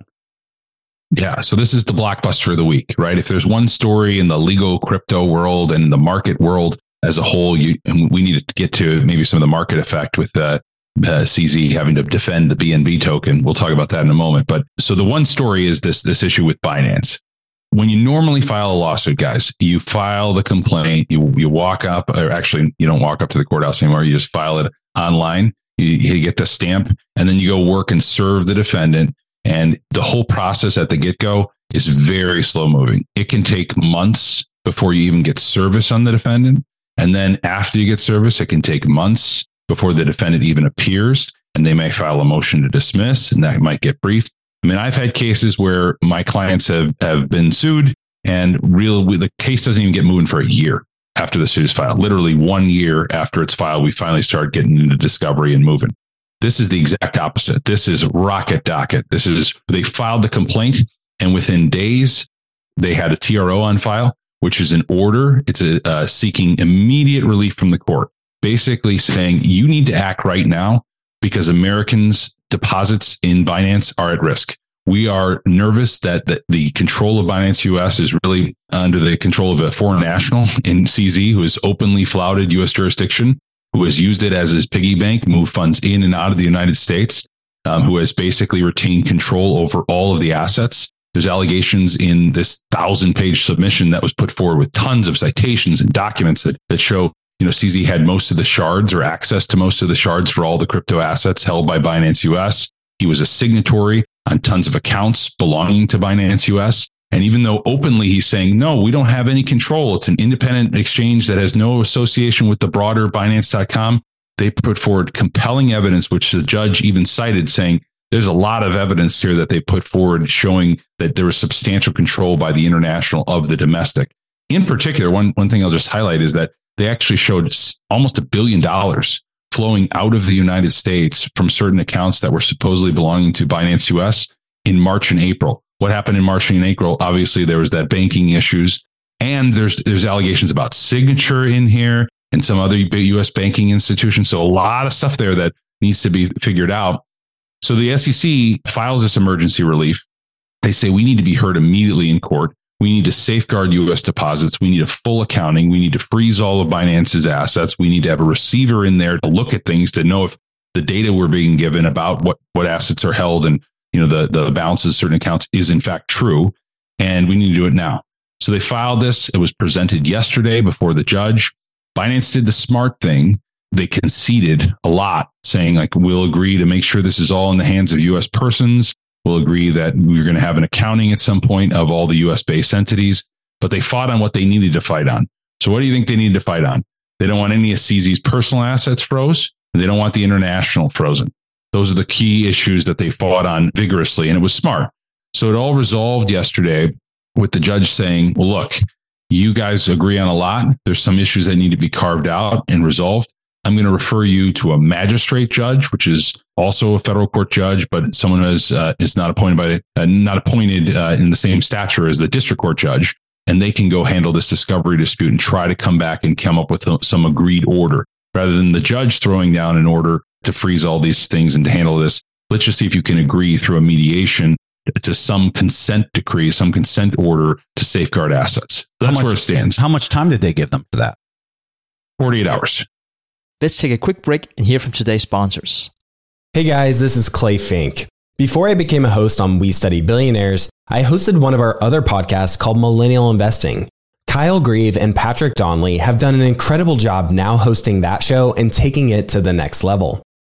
Yeah. So this is the blockbuster of the week, right? If there's one story in the legal crypto world and the market world as a whole, you and we need to get to maybe some of the market effect with the uh, C Z having to defend the B N B token. We'll talk about that in a moment. But so the one story is this, this issue with Binance. When you normally file a lawsuit, guys, you file the complaint, you, you walk up, or actually you don't walk up to the courthouse anymore. You just file it online. You, you get the stamp, and then you go work and serve the defendant. And the whole process at the get-go is very slow moving. It can take months before you even get service on the defendant. And then after you get service, it can take months before the defendant even appears. And they may file a motion to dismiss, and that might get briefed. I mean, I've had cases where my clients have, have been sued, and real the case doesn't even get moving for a year after the suit is filed. Literally one year after it's filed, we finally start getting into discovery and moving. This is the exact opposite. This is rocket docket. This is, they filed the complaint, and within days, they had a T R O on file, which is an order. It's a uh, seeking immediate relief from the court, basically saying you need to act right now because Americans' deposits in Binance are at risk. We are nervous that, that the control of Binance U S is really under the control of a foreign national in C Z who has openly flouted U S jurisdiction, who has used it as his piggy bank, move funds in and out of the United States, um, who has basically retained control over all of the assets. There's allegations in this thousand page submission that was put forward with tons of citations and documents that, that show, you know, C Z had most of the shards or access to most of the shards for all the crypto assets held by Binance U S. He was a signatory on tons of accounts belonging to Binance U S. And even though openly he's saying, no, we don't have any control, it's an independent exchange that has no association with the broader Binance dot com, they put forward compelling evidence, which the judge even cited, saying there's a lot of evidence here that they put forward showing that there was substantial control by the international of the domestic. In particular, one, one thing I'll just highlight is that they actually showed almost a billion dollars flowing out of the United States from certain accounts that were supposedly belonging to Binance U S in March and April. What happened in March and April? Obviously, there was that banking issues, and there's there's allegations about Signature in here and some other U S banking institutions. So a lot of stuff there that needs to be figured out. So the S E C files this emergency relief. They say we need to be heard immediately in court. We need to safeguard U S deposits. We need a full accounting. We need to freeze all of Binance's assets. We need to have a receiver in there to look at things to know if the data we're being given about what, what assets are held and, you know, the, the balances of certain accounts is in fact true. And we need to do it now. So they filed this. It was presented yesterday before the judge. Binance did the smart thing. They conceded a lot, saying like, we'll agree to make sure this is all in the hands of U S persons. We'll agree that we're going to have an accounting at some point of all the U S based entities, but they fought on what they needed to fight on. So what do you think they needed to fight on? They don't want any of C Z's personal assets froze, and they don't want the international frozen. Those are the key issues that they fought on vigorously, and it was smart. So it all resolved yesterday with the judge saying, well, look, you guys agree on a lot. There's some issues that need to be carved out and resolved. I'm going to refer you to a magistrate judge, which is also a federal court judge, but someone who is, uh, is not appointed by uh, not appointed uh, in the same stature as the district court judge, and they can go handle this discovery dispute and try to come back and come up with some agreed order rather than the judge throwing down an order to freeze all these things and to handle this. Let's just see if you can agree through a mediation to some consent decree, some consent order to safeguard assets. That's much, where it stands. How much time did they give them for that? forty-eight hours. Let's take a quick break and hear from today's sponsors. Hey guys, this is Clay Fink. Before I became a host on We Study Billionaires, I hosted one of our other podcasts called Millennial Investing. Kyle Grieve and Patrick Donnelly have done an incredible job now hosting that show and taking it to the next level.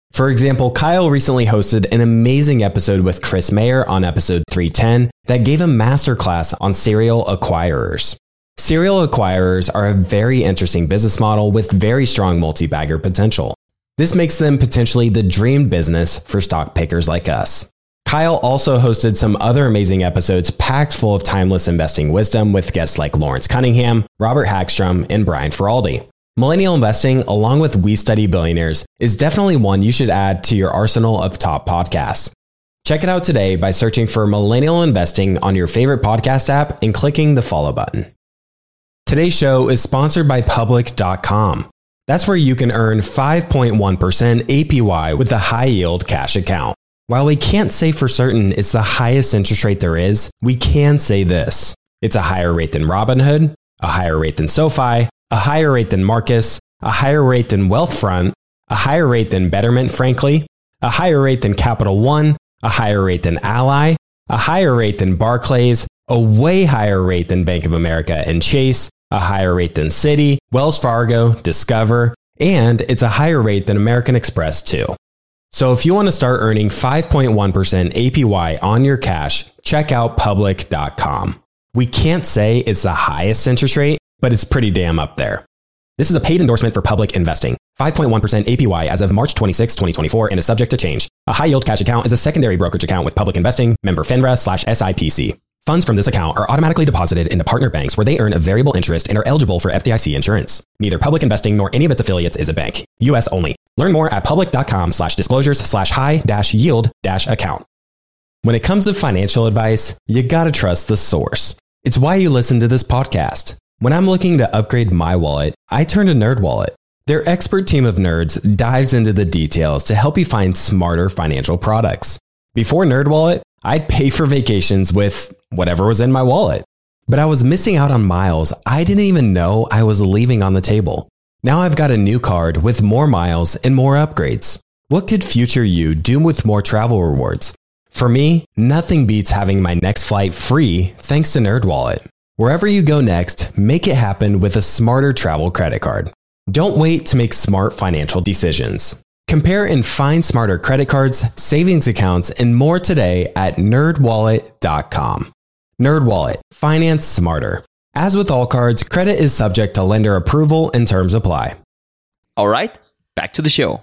For example, Kyle recently hosted an amazing episode with Chris Mayer on episode three ten that gave a masterclass on serial acquirers. Serial acquirers are a very interesting business model with very strong multi-bagger potential. This makes them potentially the dream business for stock pickers like us. Kyle also hosted some other amazing episodes packed full of timeless investing wisdom with guests like Lawrence Cunningham, Robert Hagstrom, and Brian Feraldi. Millennial investing, along with We Study Billionaires, is definitely one you should add to your arsenal of top podcasts. Check it out today by searching for Millennial Investing on your favorite podcast app and clicking the follow button. Today's show is sponsored by Public dot com. That's where you can earn five point one percent A P Y with a high-yield cash account. While we can't say for certain it's the highest interest rate there is, we can say this. It's a higher rate than Robinhood, a higher rate than SoFi, a higher rate than Marcus, a higher rate than Wealthfront, a higher rate than Betterment, frankly, a higher rate than Capital One, a higher rate than Ally, a higher rate than Barclays, a way higher rate than Bank of America and Chase, a higher rate than Citi, Wells Fargo, Discover, and it's a higher rate than American Express too. So if you want to start earning five point one percent A P Y on your cash, check out Public dot com. We can't say it's the highest interest rate, but it's pretty damn up there. This is a paid endorsement for Public Investing. five point one percent A P Y as of March twenty-sixth, twenty twenty-four and is subject to change. A high-yield cash account is a secondary brokerage account with Public Investing, member FINRA slash S I P C. Funds from this account are automatically deposited into partner banks where they earn a variable interest and are eligible for F D I C insurance. Neither Public Investing nor any of its affiliates is a bank. U S only. Learn more at public dot com slash disclosures slash high dash yield dash account. When it comes to financial advice, you gotta trust the source. It's why you listen to this podcast. When I'm looking to upgrade my wallet, I turn to NerdWallet. Their expert team of nerds dives into the details to help you find smarter financial products. Before NerdWallet, I'd pay for vacations with whatever was in my wallet. But I was missing out on miles I didn't even know I was leaving on the table. Now I've got a new card with more miles and more upgrades. What could future you do with more travel rewards? For me, nothing beats having my next flight free thanks to NerdWallet. Wherever you go next, make it happen with a smarter travel credit card. Don't wait to make smart financial decisions. Compare and find smarter credit cards, savings accounts, and more today at nerd wallet dot com. NerdWallet. Finance smarter. As with all cards, credit is subject to lender approval and terms apply. All right, back to the show.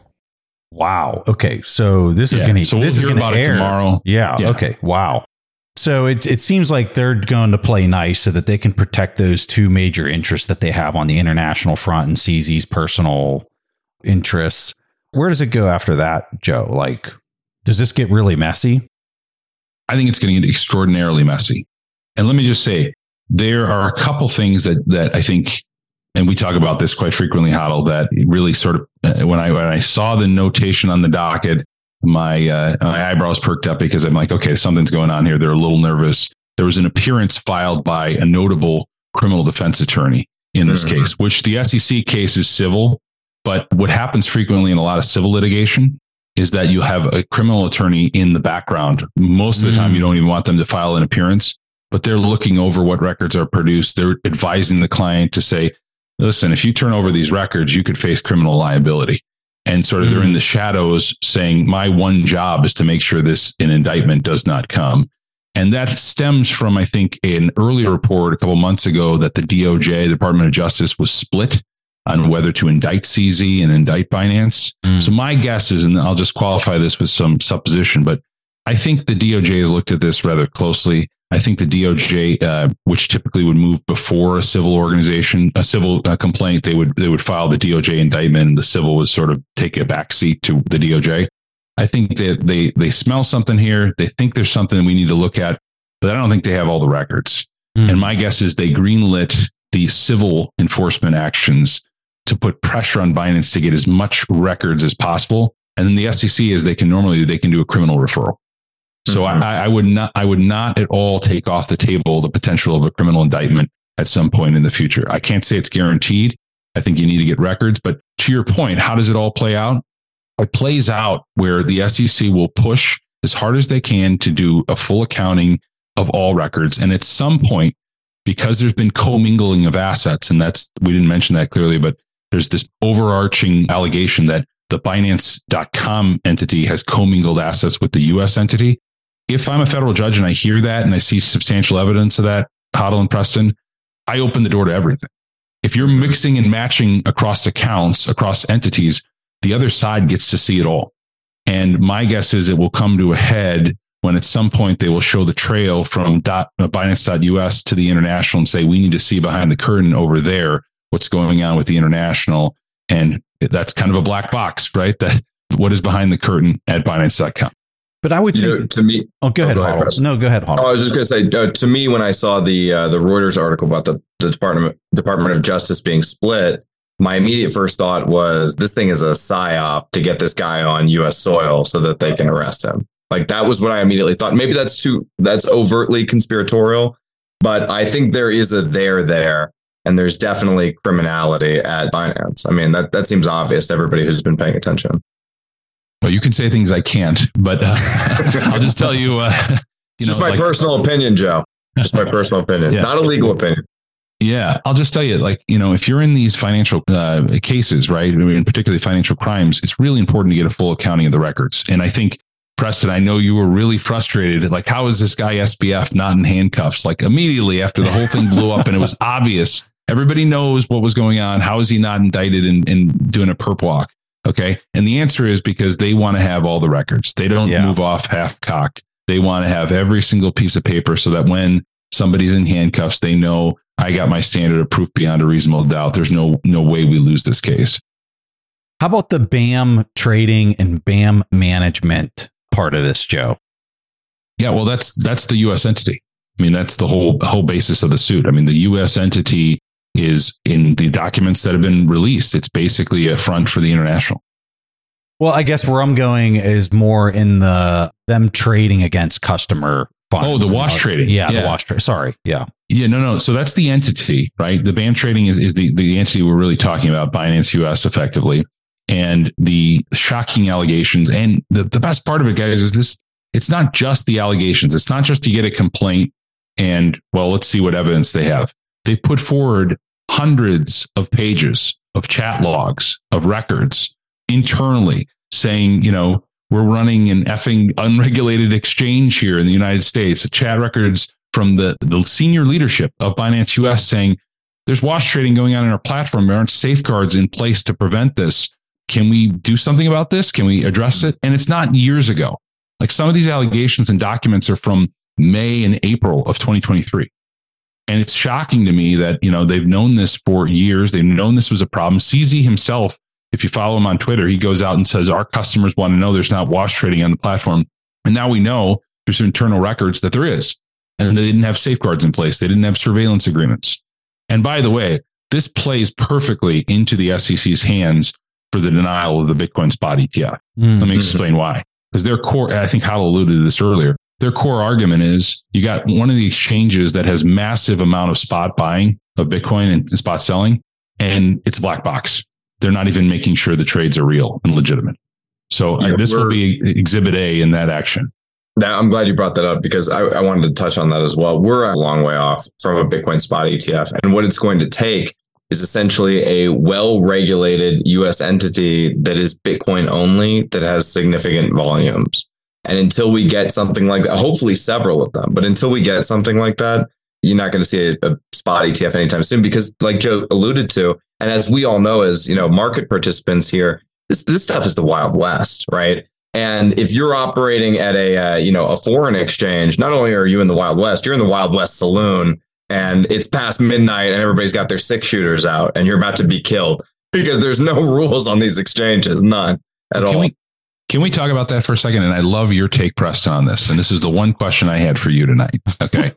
Wow. Okay. So this is Yeah, going to so we'll this is hear going to about it air tomorrow. Yeah, Yeah. Okay. Wow. So it it seems like they're going to play nice so that they can protect those two major interests that they have on the international front and C Z's personal interests. Where does it go after that, Joe? Like, does this get really messy? I think it's going to get extraordinarily messy. And let me just say, there are a couple things that that I think, and we talk about this quite frequently, Huddle, that really sort of, uh, when I when I saw the notation on the docket, my uh, my eyebrows perked up because I'm like, okay, something's going on here. They're a little nervous. There was an appearance filed by a notable criminal defense attorney in this mm-hmm. case, which the S E C case is civil. But what happens frequently in a lot of civil litigation is that you have a criminal attorney in the background. Most of the time, you don't even want them to file an appearance, but they're looking over what records are produced. They're advising the client to say, listen, if you turn over these records, you could face criminal liability. And sort of mm. they're in the shadows saying, my one job is to make sure this an indictment does not come. And that stems from, I think, an earlier report a couple months ago that the D O J, the Department of Justice, was split on whether to indict C Z and indict Binance. Mm. So my guess is, and I'll just qualify this with some supposition, but I think the D O J has looked at this rather closely. I think the D O J, uh, which typically would move before a civil organization, a civil uh, complaint, they would they would file the D O J indictment, and the civil would sort of take a backseat to the D O J. I think that they they smell something here. They think there's something we need to look at, but I don't think they have all the records. Mm. And my guess is they greenlit the civil enforcement actions to put pressure on Binance to get as much records as possible. And then the S E C, as they can normally do, they can do a criminal referral. So mm-hmm. I, I would not, I would not at all take off the table the potential of a criminal indictment at some point in the future. I can't say it's guaranteed. I think you need to get records. But to your point, how does it all play out? It plays out where the S E C will push as hard as they can to do a full accounting of all records. And at some point, because there's been commingling of assets, and that's, we didn't mention that clearly, but there's this overarching allegation that the Binance dot com entity has commingled assets with the U S entity. If I'm a federal judge and I hear that and I see substantial evidence of that, Huddle and Preston, I open the door to everything. If you're mixing and matching across accounts, across entities, the other side gets to see it all. And my guess is it will come to a head when at some point they will show the trail from Binance dot U S to the international and say, we need to see behind the curtain over there what's going on with the international. And that's kind of a black box, right? That what is behind the curtain at Binance dot com. But I would think, you know, to me, oh, go ahead, oh, go ahead no, go ahead, Huddle. Oh, I was just going to say, uh, to me, when I saw the uh, the Reuters article about the, the Department Department of Justice being split, my immediate first thought was this thing is a psyop to get this guy on U S soil so that they can arrest him. Like that was what I immediately thought. Maybe that's too that's overtly conspiratorial, but I think there is a there there, and there's definitely criminality at Binance. I mean, that that seems obvious to everybody who's been paying attention. Well, you can say things I can't, but uh, I'll just tell you. Uh, you just know, my like, personal opinion, Joe. Just my personal opinion, yeah. Not a legal opinion. Yeah, I'll just tell you, like, you know, if you're in these financial uh, cases, right, I mean, particularly financial crimes, it's really important to get a full accounting of the records. And I think, Preston, I know you were really frustrated. Like, how is this guy S B F not in handcuffs? Like immediately after the whole thing blew up and it was obvious, everybody knows what was going on. How is he not indicted and, and doing a perp walk? Okay. And the answer is because they want to have all the records. They don't yeah. move off half cocked. They want to have every single piece of paper so that when somebody's in handcuffs, they know I got my standard of proof beyond a reasonable doubt. There's no no way we lose this case. How about the B A M trading and B A M management part of this, Joe? Yeah, well, that's that's the U S entity. I mean, that's the whole whole basis of the suit. I mean, the U S entity is in the documents that have been released. It's basically a front for the international. Well, I guess where I'm going is more in the them trading against customer funds. Oh, the wash uh, trading. Yeah, yeah, the wash trade. Sorry. Yeah. Yeah, no, no. So that's the entity, right? The B A M trading is, is the, the entity we're really talking about, Binance U S effectively. And the shocking allegations. And the, the best part of it, guys, is this, it's not just the allegations. It's not just to get a complaint and, well, let's see what evidence they have. They put forward hundreds of pages of chat logs, of records internally saying, you know, we're running an effing unregulated exchange here in the United States. Chat records from the, the senior leadership of Binance U S saying there's wash trading going on in our platform. There aren't safeguards in place to prevent this. Can we do something about this? Can we address it? And it's not years ago. Like some of these allegations and documents are from May and April of twenty twenty-three. And it's shocking to me that, you know, they've known this for years. They've known this was a problem. C Z himself, if you follow him on Twitter, he goes out and says, our customers want to know there's not wash trading on the platform. And now we know there's internal records that there is. And they didn't have safeguards in place. They didn't have surveillance agreements. And by the way, this plays perfectly into the S E C's hands for the denial of the Bitcoin spot E T F. Mm-hmm. Let me explain why. Because their core, I think Hal alluded to this earlier, their core argument is you got one of the exchanges that has massive amount of spot buying of Bitcoin and spot selling, and it's a black box. They're not even making sure the trades are real and legitimate. So yeah, uh, this will be exhibit A in that action. Now, I'm glad you brought that up because I, I wanted to touch on that as well. We're a long way off from a Bitcoin spot E T F. And what it's going to take is essentially a well-regulated U S entity that is Bitcoin only, that has significant volumes. And until we get something like that, hopefully several of them, but until we get something like that, you're not going to see a, a spot E T F anytime soon because like Joe alluded to, and as we all know, as you know, market participants here, this, this stuff is the Wild West, right? And if you're operating at a, uh, you know, a foreign exchange, not only are you in the Wild West, you're in the Wild West saloon and it's past midnight and everybody's got their six shooters out and you're about to be killed because there's no rules on these exchanges, none at can all. We, can we talk about that for a second? And I love your take, Preston, on this. And this is the one question I had for you tonight. Okay.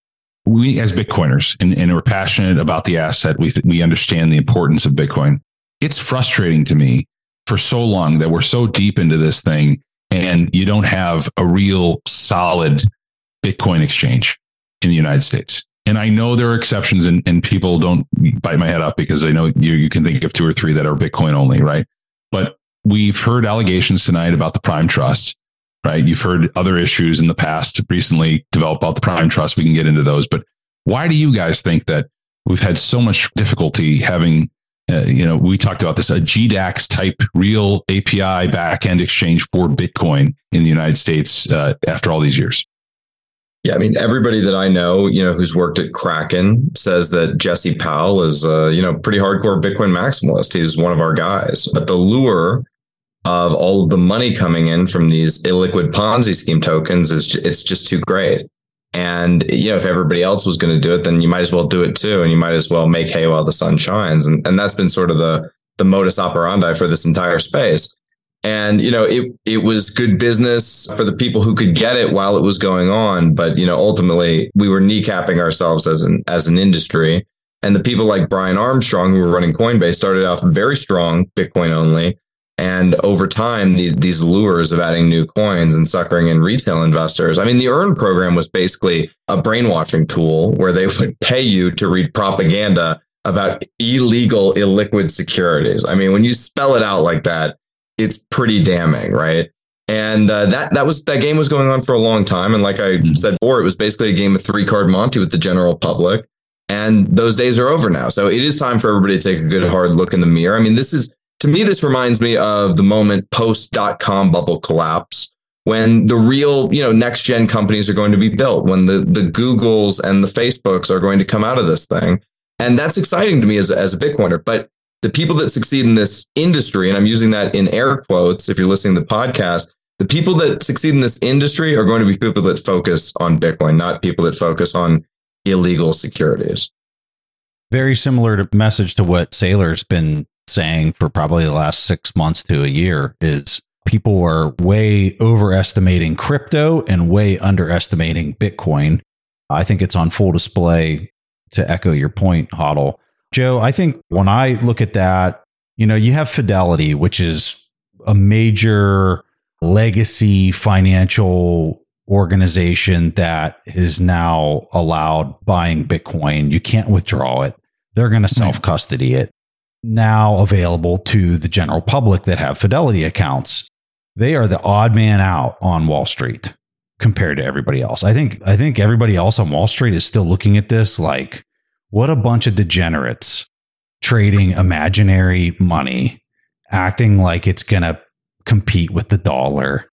We as Bitcoiners, and, and we're passionate about the asset. We, th- we understand the importance of Bitcoin. It's frustrating to me for so long that we're so deep into this thing and you don't have a real solid Bitcoin exchange in the United States. And I know there are exceptions and, and people don't bite my head up because I know you, you can think of two or three that are Bitcoin only, right? But we've heard allegations tonight about the Prime Trust, right? You've heard other issues in the past recently develop about the Prime Trust. We can get into those. But why do you guys think that we've had so much difficulty having Uh, you know, we talked about this, a G DAX type real A P I backend exchange for Bitcoin in the United States uh, after all these years. Yeah, I mean, everybody that I know, you know, who's worked at Kraken says that Jesse Powell is, uh, you know, pretty hardcore Bitcoin maximalist. He's one of our guys. But the lure of all of the money coming in from these illiquid Ponzi scheme tokens is it's just too great. And, you know, if everybody else was going to do it, then you might as well do it too. And you might as well make hay while the sun shines. And, and that's been sort of the, the modus operandi for this entire space. And, you know, it, it was good business for the people who could get it while it was going on. But, you know, ultimately we were kneecapping ourselves as an, as an industry. And the people like Brian Armstrong, who were running Coinbase, started off very strong Bitcoin only. And over time, these, these lures of adding new coins and suckering in retail investors. I mean, the EARN program was basically a brainwashing tool where they would pay you to read propaganda about illegal, illiquid securities. I mean, when you spell it out like that, it's pretty damning, right? And uh, that that was that game was going on for a long time. And like I mm-hmm. said before, it was basically a game of three card Monty with the general public. And those days are over now. So it is time for everybody to take a good hard look in the mirror. I mean, this is, to me, this reminds me of the moment post dot-com bubble collapse, when the real, you know, next gen companies are going to be built, when the, the Googles and the Facebooks are going to come out of this thing. And that's exciting to me as a, as a Bitcoiner. But the people that succeed in this industry, and I'm using that in air quotes, if you're listening to the podcast, the people that succeed in this industry are going to be people that focus on Bitcoin, not people that focus on illegal securities. Very similar to message to what Saylor's been saying for probably the last six months to a year is people are way overestimating crypto and way underestimating Bitcoin. I think it's on full display, to echo your point, Hodl. Joe, I think when I look at that, you know, you have Fidelity, which is a major legacy financial organization that is now allowed buying Bitcoin. You can't withdraw it. They're going to self-custody it. Now available to the general public that have Fidelity accounts. They are the odd man out on Wall Street compared to everybody else. I think I think everybody else on Wall Street is still looking at this like, what a bunch of degenerates trading imaginary money, acting like it's going to compete with the dollar.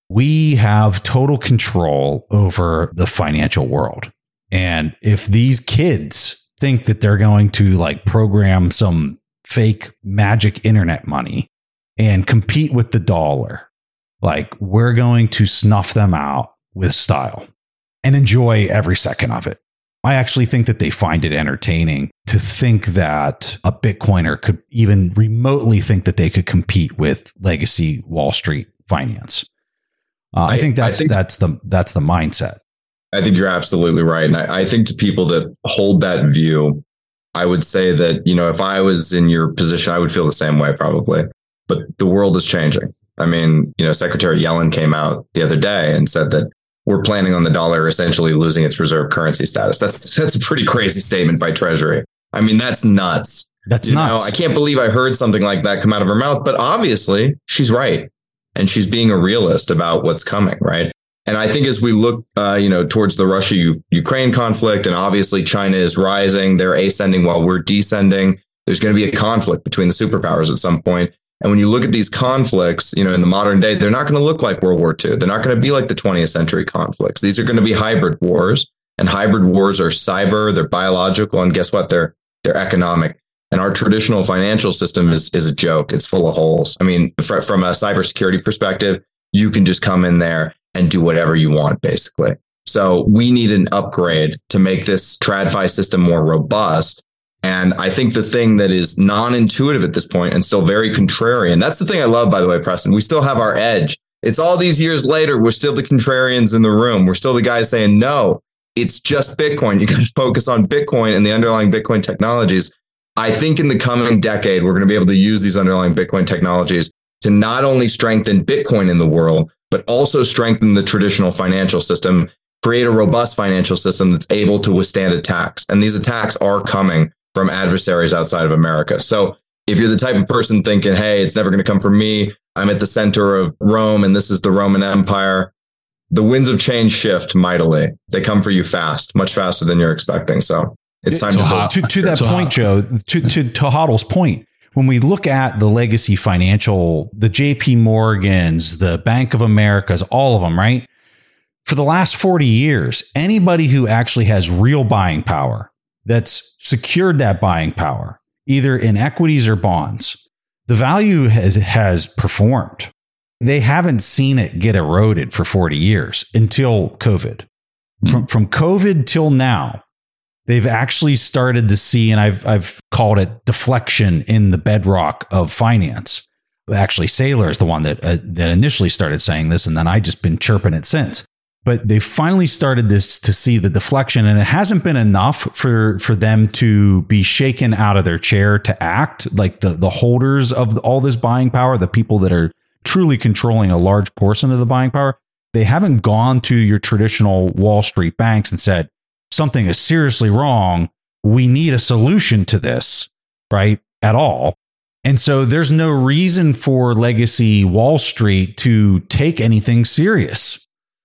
We have total control over the financial world. And if these kids think that they're going to like program some fake magic internet money and compete with the dollar, like we're going to snuff them out with style and enjoy every second of it. I actually think that they find it entertaining to think that a Bitcoiner could even remotely think that they could compete with legacy Wall Street finance. Uh, I, I think that's I think, that's the that's the mindset. I think you're absolutely right, and I, I think to people that hold that view, I would say that, you know, if I was in your position, I would feel the same way probably. But the world is changing. I mean, you know, Secretary Yellen came out the other day and said that we're planning on the dollar essentially losing its reserve currency status. That's that's a pretty crazy statement by Treasury. I mean, that's nuts. That's you nuts. know, I can't believe I heard something like that come out of her mouth. But obviously, she's right. And she's being a realist about what's coming, right? And I think as we look, uh, you know, towards the Russia-Ukraine conflict, and obviously China is rising, they're ascending while we're descending. There's going to be a conflict between the superpowers at some point. And when you look at these conflicts, you know, in the modern day, they're not going to look like World War Two. They're not going to be like the twentieth century conflicts. These are going to be hybrid wars, and hybrid wars are cyber, they're biological, and guess what? They're they're economic. And our traditional financial system is is a joke. It's full of holes. I mean, from a cybersecurity perspective, you can just come in there and do whatever you want, basically. So we need an upgrade to make this TradFi system more robust. And I think the thing that is non-intuitive at this point and still very contrarian, that's the thing I love, by the way, Preston, we still have our edge. It's all these years later, we're still the contrarians in the room. We're still the guys saying, no, it's just Bitcoin. You got to focus on Bitcoin and the underlying Bitcoin technologies. I think in the coming decade, we're going to be able to use these underlying Bitcoin technologies to not only strengthen Bitcoin in the world, but also strengthen the traditional financial system, create a robust financial system that's able to withstand attacks. And these attacks are coming from adversaries outside of America. So if you're the type of person thinking, hey, it's never going to come from me, I'm at the center of Rome and this is the Roman Empire, the winds of change shift mightily. They come for you fast, much faster than you're expecting. So it's time to to to, to that so point, Joe, to, to, to Hodl's point, when we look at the legacy financial, the J P Morgans, the Bank of Americas, all of them, right? For the last forty years, anybody who actually has real buying power, that's secured that buying power, either in equities or bonds, the value has, has performed. They haven't seen it get eroded for forty years until COVID. Mm-hmm. From, from COVID till now, they've actually started to see, and I've, I've called it deflection in the bedrock of finance. Actually, Saylor is the one that, uh, that initially started saying this, and then I just been chirping it since. But they finally started this to see the deflection, and it hasn't been enough for, for them to be shaken out of their chair to act like the, the holders of all this buying power, the people that are truly controlling a large portion of the buying power. They haven't gone to your traditional Wall Street banks and said, something is seriously wrong. We need a solution to this, right? At all. And so there's no reason for legacy Wall Street to take anything serious.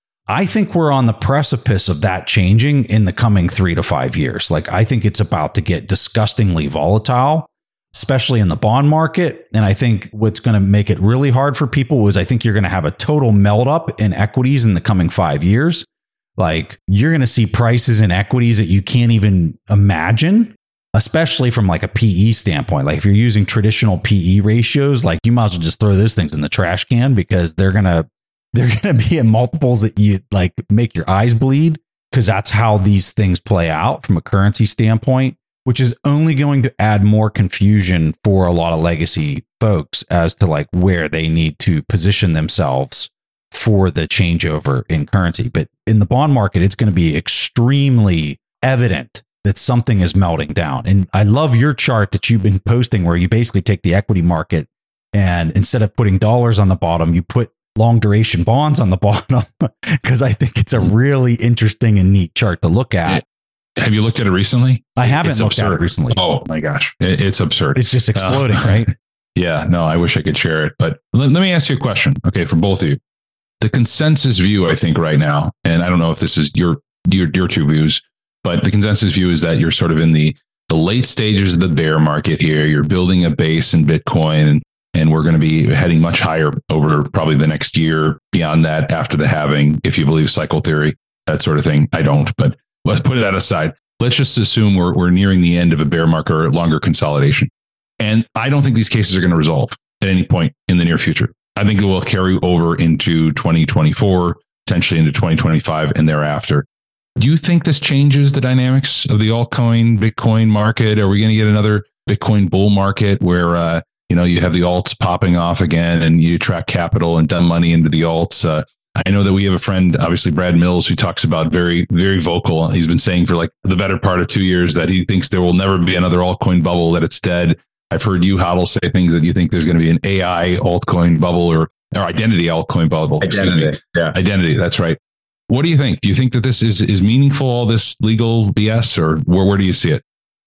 I think we're on the precipice of that changing in the coming three to five years. Like, I think it's about to get disgustingly volatile, especially in the bond market. And I think what's going to make it really hard for people is I think you're going to have a total melt up in equities in the coming five years. Like, you're going to see prices in equities that you can't even imagine, especially from like a P E standpoint. Like, if you're using traditional P E ratios, like, you might as well just throw those things in the trash can, because they're going to They're going to be in multiples that you like make your eyes bleed, because that's how these things play out from a currency standpoint, which is only going to add more confusion for a lot of legacy folks as to like where they need to position themselves for the changeover in currency. But in the bond market, it's going to be extremely evident that something is melting down. And I love your chart that you've been posting, where you basically take the equity market and instead of putting dollars on the bottom, you put long duration bonds on the bottom, because I think it's a really interesting and neat chart to look at. Have you looked at it recently? I haven't it's looked absurd. at it recently. Oh my gosh. It, it's absurd. It's just exploding, uh, right? Yeah, no, I wish I could share it. But let, let me ask you a question. Okay. For both of you, the consensus view, I think right now, and I don't know if this is your, your, your two views, but the consensus view is that you're sort of in the, the late stages of the bear market here. You're building a base in Bitcoin, and And we're going to be heading much higher over probably the next year, beyond that, after the halving, if you believe cycle theory, that sort of thing. I don't, but let's put that aside. Let's just assume we're, we're nearing the end of a bear market or longer consolidation. And I don't think these cases are going to resolve at any point in the near future. I think it will carry over into twenty twenty-four, potentially into twenty twenty-five and thereafter. Do you think this changes the dynamics of the altcoin Bitcoin market? Are we going to get another Bitcoin bull market where, uh, you know, you have the alts popping off again and you attract capital and dump money into the alts? Uh, I know that we have a friend, obviously Brad Mills, who talks about very, very vocal. He's been saying for like the better part of two years that he thinks there will never be another altcoin bubble, that it's dead. I've heard you, Hodl, say things that you think there's going to be an A I altcoin bubble or, or identity altcoin bubble. Identity. Yeah. Identity. That's right. What do you think? Do you think that this is, is meaningful, all this legal B S, or where, where do you see it?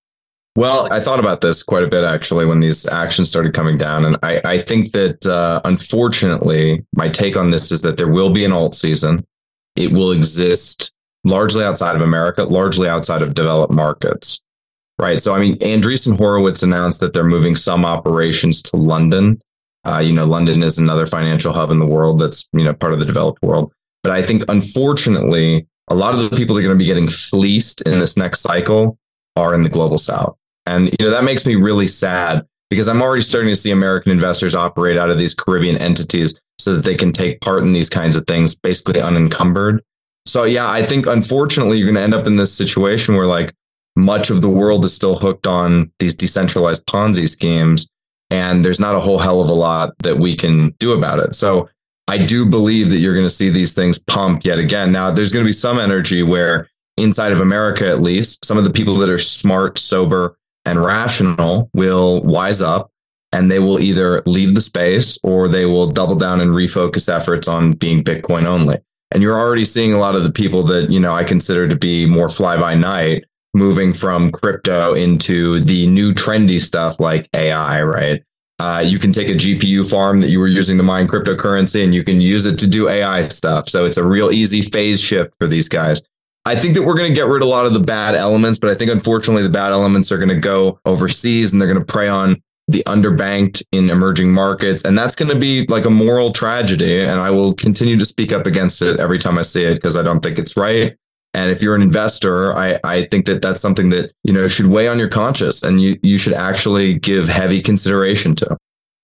Well, I thought about this quite a bit, actually, when these actions started coming down. And I, I think that, uh, unfortunately, my take on this is that there will be an alt season. It will exist largely outside of America, largely outside of developed markets. Right. So, I mean, Andreessen Horowitz announced that they're moving some operations to London. Uh, you know, London is another financial hub in the world that's, you know, part of the developed world. But I think, unfortunately, a lot of the people that are going to be getting fleeced in this next cycle are in the global south. And, you know, that makes me really sad, because I'm already starting to see American investors operate out of these Caribbean entities so that they can take part in these kinds of things, basically unencumbered. So, yeah, I think, unfortunately, you're going to end up in this situation where, like, much of the world is still hooked on these decentralized Ponzi schemes, and there's not a whole hell of a lot that we can do about it. So I do believe that you're going to see these things pump yet again. Now, there's going to be some energy where, inside of America, at least, some of the people that are smart, sober, and rational will wise up, and they will either leave the space or they will double down and refocus efforts on being Bitcoin only. And you're already seeing a lot of the people that, you know, I consider to be more fly by night moving from crypto into the new trendy stuff like A I, right? Uh, you can take a G P U farm that you were using to mine cryptocurrency and you can use it to do A I stuff. So it's a real easy phase shift for these guys. I think that we're going to get rid of a lot of the bad elements, but I think, unfortunately, the bad elements are going to go overseas and they're going to prey on the underbanked in emerging markets. And that's going to be like a moral tragedy. And I will continue to speak up against it every time I see it because I don't think it's right. And if you're an investor, I, I think that that's something that, you know, should weigh on your conscience and you, you should actually give heavy consideration to.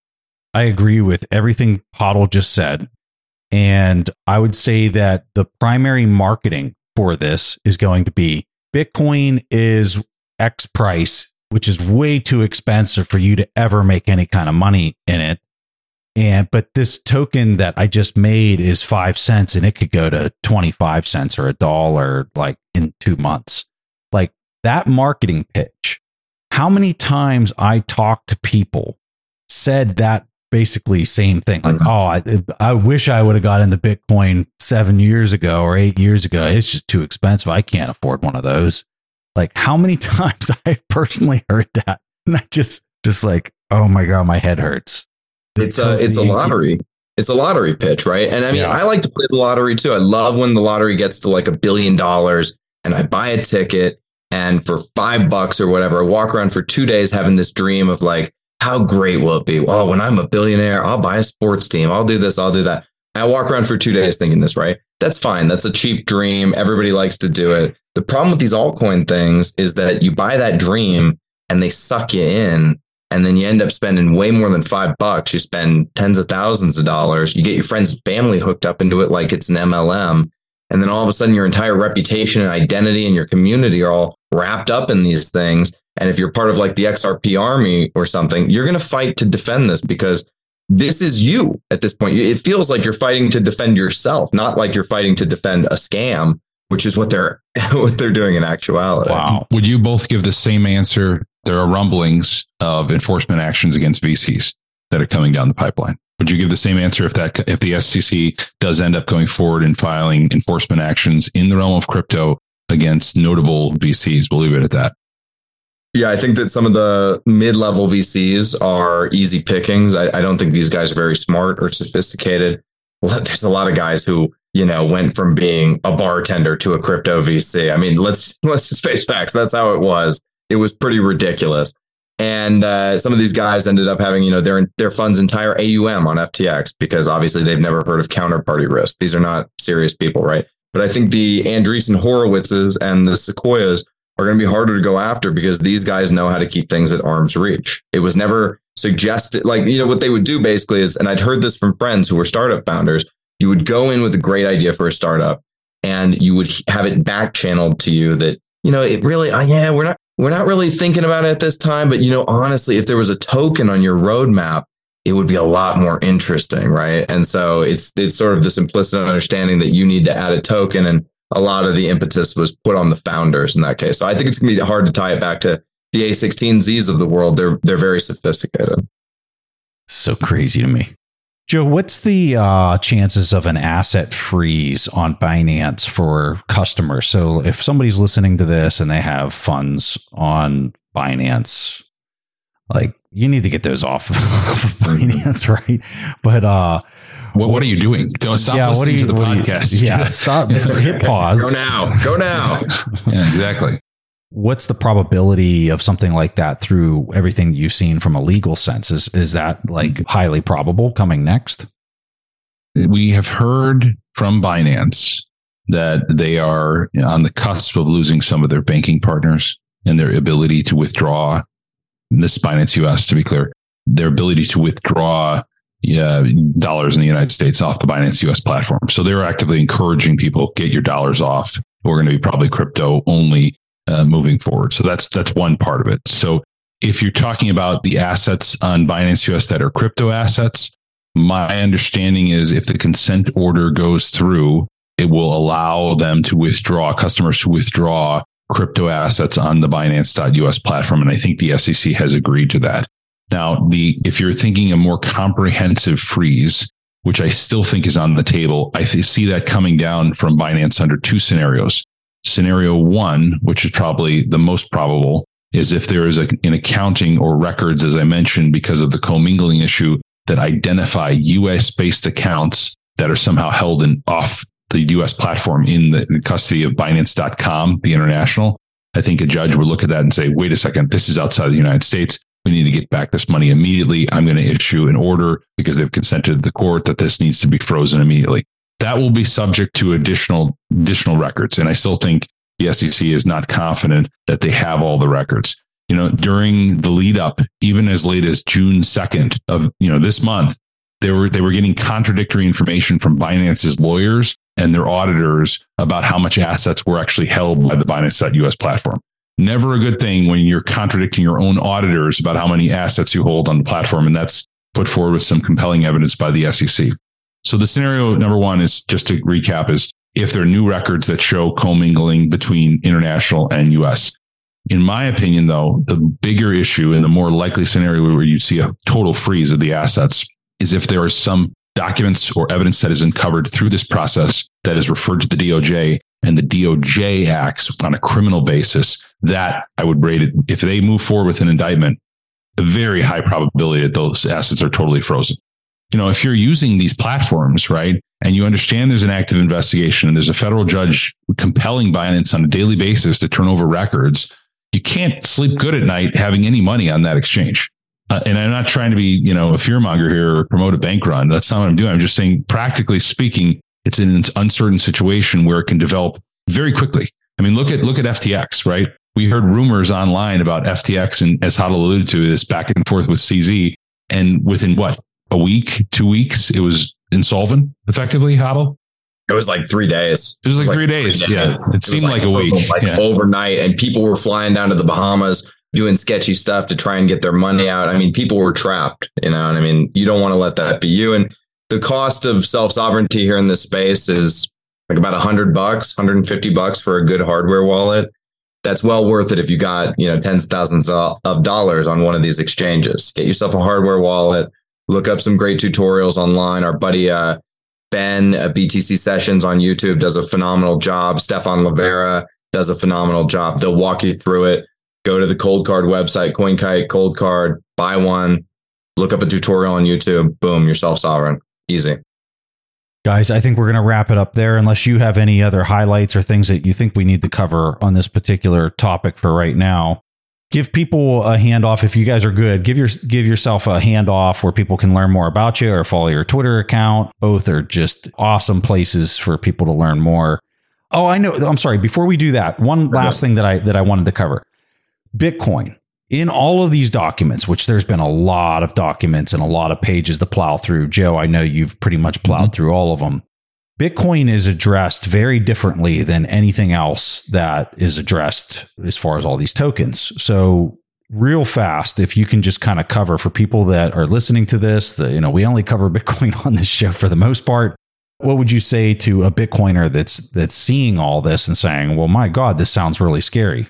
I agree with everything Hodl just said. And I would say that the primary marketing for this is going to be Bitcoin is X price, which is way too expensive for you to ever make any kind of money in it. And but this token that I just made is five cents and it could go to twenty-five cents or a dollar like in two months. Like that marketing pitch. How many times I talked to people said that basically same thing. Like, oh, I, I wish I would have got into Bitcoin seven years ago or eight years ago. It's just too expensive. I can't afford one of those. Like how many times I personally heard that? And I just, just like, oh my God, my head hurts. It's a, it's a lottery. It's a lottery pitch, right? And I mean, yeah. I like to play the lottery too. I love when the lottery gets to like a billion dollars and I buy a ticket and for five bucks or whatever, I walk around for two days having this dream of like, how great will it be? Well, when I'm a billionaire, I'll buy a sports team. I'll do this. I'll do that. I walk around for two days thinking this, right? That's fine. That's a cheap dream. Everybody likes to do it. The problem with these altcoin things is that you buy that dream and they suck you in. And then you end up spending way more than five bucks. You spend tens of thousands of dollars. You get your friends and family hooked up into it like it's an M L M. And then all of a sudden your entire reputation and identity and your community are all wrapped up in these things. And if you're part of like the X R P army or something, you're going to fight to defend this because this is you at this point. It feels like you're fighting to defend yourself, not like you're fighting to defend a scam, which is what they're what they're doing in actuality. Wow. Would you both give the same answer? There are rumblings of enforcement actions against V Cs that are coming down the pipeline. Would you give the same answer if that if the S E C does end up going forward and filing enforcement actions in the realm of crypto against notable V Cs? We'll leave it at that. Yeah, I think that some of the mid-level V Cs are easy pickings. I, I don't think these guys are very smart or sophisticated. Well, there's a lot of guys who, you know, went from being a bartender to a crypto V C. I mean, let's let's just face facts. That's how it was. It was pretty ridiculous. And uh, some of these guys ended up having, you know, their their fund's entire A U M on F T X because obviously they've never heard of counterparty risk. These are not serious people, right? But I think the Andreessen Horowitzes and the Sequoias are going to be harder to go after because these guys know how to keep things at arm's reach. It was never suggested, like, you know, what they would do basically is, and I'd heard this from friends who were startup founders, you would go in with a great idea for a startup and you would have it back channeled to you that, you know, it really, uh, yeah, we're not, we're not really thinking about it at this time. But, you know, honestly, if there was a token on your roadmap, it would be a lot more interesting. Right. And so it's, it's sort of this implicit understanding that you need to add a token. And a lot of the impetus was put on the founders in that case. So I think it's going to be hard to tie it back to the A sixteen Zs of the world. They're, they're very sophisticated. So crazy to me. Joe, what's the uh, chances of an asset freeze on Binance for customers? So if somebody's listening to this and they have funds on Binance, like you need to get those off of Binance, right? But uh, what, what are you doing? Don't stop yeah, listening you, to the podcast. You, yeah, stop. Hit pause. Go now. Go now. Yeah, exactly. What's the probability of something like that through everything you've seen from a legal sense? Is, is that like highly probable coming next? We have heard from Binance that they are on the cusp of losing some of their banking partners and their ability to withdraw. This Binance U S, to be clear, their ability to withdraw uh, dollars in the United States off the Binance U S platform. So they're actively encouraging people, get your dollars off. We're going to be probably crypto only. Uh, moving forward. So that's that's one part of it. So if you're talking about the assets on Binance U S that are crypto assets, my understanding is if the consent order goes through, it will allow them to withdraw, customers to withdraw crypto assets on the Binance dot U S platform. And I think the S E C has agreed to that. Now, the if you're thinking a more comprehensive freeze, which I still think is on the table, I th- see that coming down from Binance under two scenarios. Scenario one, which is probably the most probable, is if there is a, an accounting or records, as I mentioned, because of the commingling issue that identify U S-based accounts that are somehow held in off the U S platform in the custody of Binance dot com, the international. I think a judge would look at that and say, wait a second, this is outside of the United States. We need to get back this money immediately. I'm going to issue an order because they've consented to the court that this needs to be frozen immediately. That will be subject to additional additional records. And I still think the S E C is not confident that they have all the records. You know, during the lead up, even as late as June second of, you know, this month, they were they were getting contradictory information from Binance's lawyers and their auditors about how much assets were actually held by the Binance dot U S platform. Never a good thing when you're contradicting your own auditors about how many assets you hold on the platform. And that's put forward with some compelling evidence by the S E C. So the scenario number one is, just to recap, is if there are new records that show commingling between international and U S. In my opinion, though, the bigger issue and the more likely scenario where you see a total freeze of the assets is if there is some documents or evidence that is uncovered through this process that is referred to the D O J, and the D O J acts on a criminal basis, that I would rate it, if they move forward with an indictment, a very high probability that those assets are totally frozen. You know, if you're using these platforms, right, and you understand there's an active investigation and there's a federal judge compelling Binance on a daily basis to turn over records, you can't sleep good at night having any money on that exchange. Uh, and I'm not trying to be, you know, a fearmonger here or promote a bank run. That's not what I'm doing. I'm just saying, practically speaking, it's in an uncertain situation where it can develop very quickly. I mean, look at look at F T X, right? We heard rumors online about F T X, and as Hodl alluded to, this back and forth with C Z. And within what, a week, two weeks, it was insolvent, effectively, Hodl? It was like three days. It was like, it was like three, days. three days. Yeah, it, it seemed like, like a week, like yeah. overnight, and people were flying down to the Bahamas doing sketchy stuff to try and get their money out. I mean, people were trapped, you know, and I mean, you don't want to let that be you. And the cost of self-sovereignty here in this space is like about a hundred bucks, one hundred fifty bucks for a good hardware wallet. That's well worth it if you got, you know, tens of thousands of dollars on one of these exchanges. Get yourself a hardware wallet, look up some great tutorials online. Our buddy uh, Ben at B T C Sessions on YouTube does a phenomenal job. Stefan Livera does a phenomenal job. They'll walk you through it. Go to the Cold Card website, CoinKite, Cold Card, buy one, look up a tutorial on YouTube. Boom, you're self-sovereign. Easy. Guys, I think we're going to wrap it up there unless you have any other highlights or things that you think we need to cover on this particular topic for right now. Give people a handoff. If you guys are good, give your give yourself a handoff where people can learn more about you or follow your Twitter account. Both are just awesome places for people to learn more. Oh, I know. I'm sorry. Before we do that, one last thing that I that I wanted to cover. Bitcoin. In all of these documents, which there's been a lot of documents and a lot of pages to plow through. Joe, I know you've pretty much plowed mm-hmm. through all of them. Bitcoin is addressed very differently than anything else that is addressed as far as all these tokens. So real fast, if you can just kind of cover for people that are listening to this, the, you know, we only cover Bitcoin on this show for the most part. What would you say to a Bitcoiner that's that's seeing all this and saying, well, my God, this sounds really scary?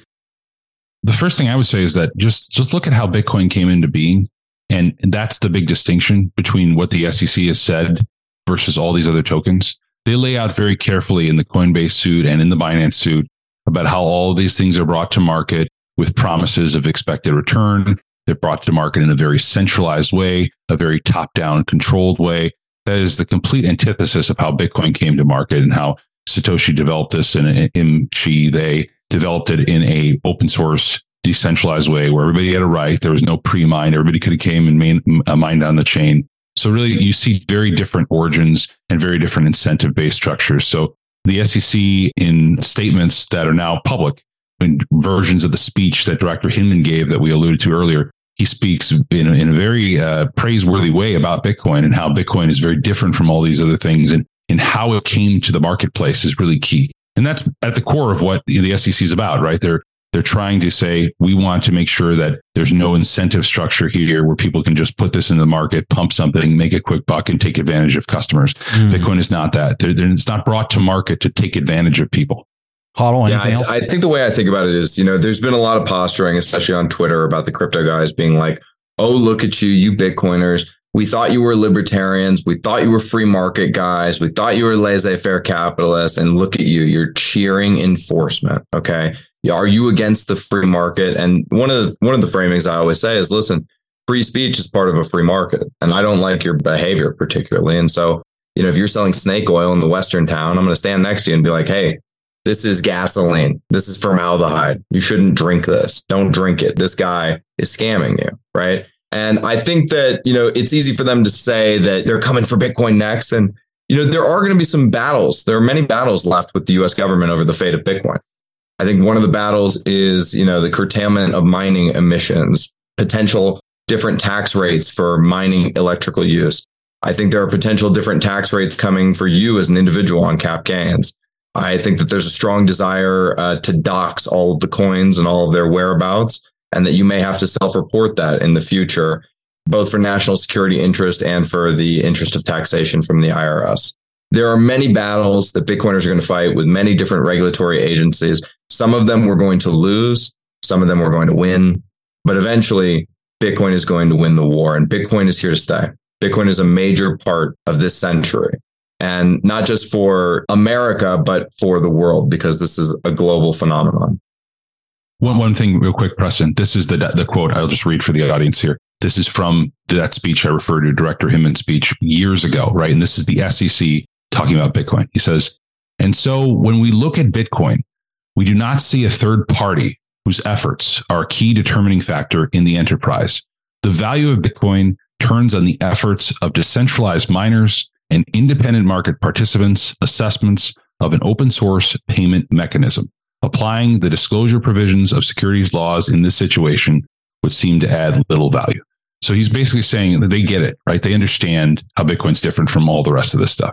The first thing I would say is that just, just look at how Bitcoin came into being. And that's the big distinction between what the S E C has said versus all these other tokens. They lay out very carefully in the Coinbase suit and in the Binance suit about how all of these things are brought to market with promises of expected return. They're brought to market in a very centralized way, a very top-down controlled way. That is the complete antithesis of how Bitcoin came to market and how Satoshi developed this and him, she, they developed it in a open source, decentralized way where everybody had a right. There was no pre-mined. Everybody could have came and main, uh, mined on the chain. So really, you see very different origins and very different incentive-based structures. So the S E C, in statements that are now public, in versions of the speech that Director Hinman gave that we alluded to earlier, he speaks in a, in a very uh, praiseworthy way about Bitcoin and how Bitcoin is very different from all these other things, and, and how it came to the marketplace is really key. And that's at the core of what the S E C is about, right? They're they're trying to say, we want to make sure that there's no incentive structure here where people can just put this in the market, pump something, make a quick buck, and take advantage of customers. Mm. Bitcoin is not that. They're, they're, it's not brought to market to take advantage of people. Hodl, yeah, I, I think the way I think about it is, you know, there's been a lot of posturing, especially on Twitter, about the crypto guys being like, oh, look at you, you Bitcoiners. We thought you were libertarians. We thought you were free market guys. We thought you were laissez-faire capitalists. And look at you. You're cheering enforcement. OK, are you against the free market? And one of the one of the framings I always say is, listen, free speech is part of a free market. And I don't like your behavior particularly. And so, you know, if you're selling snake oil in the Western town, I'm going to stand next to you and be like, hey, This is gasoline. This is formaldehyde. You shouldn't drink this. Don't drink it. This guy is scamming you, right? And I think that, you know, it's easy for them to say that they're coming for Bitcoin next. And, you know, there are going to be some battles. There are many battles left with the U S government over the fate of Bitcoin. I think one of the battles is, you know, the curtailment of mining emissions, potential different tax rates for mining electrical use. I think there are potential different tax rates coming for you as an individual on cap gains. I think that there's a strong desire uh, to dox all of the coins and all of their whereabouts, and that you may have to self-report that in the future, both for national security interest and for the interest of taxation from the I R S. There are many battles that Bitcoiners are going to fight with many different regulatory agencies. Some of them we're going to lose. Some of them we're going to win. But eventually, Bitcoin is going to win the war, and Bitcoin is here to stay. Bitcoin is a major part of this century, and not just for America, but for the world, because this is a global phenomenon. One one thing real quick, Preston. This is the the quote I'll just read for the audience here. This is from that speech I referred to, Director Hinman's speech years ago, right? And this is the S E C talking about Bitcoin. He says, and so when we look at Bitcoin, we do not see a third party whose efforts are a key determining factor in the enterprise. The value of Bitcoin turns on the efforts of decentralized miners and independent market participants' assessments of an open source payment mechanism. Applying the disclosure provisions of securities laws in this situation would seem to add little value. So he's basically saying that they get it, right? They understand how Bitcoin's different from all the rest of this stuff.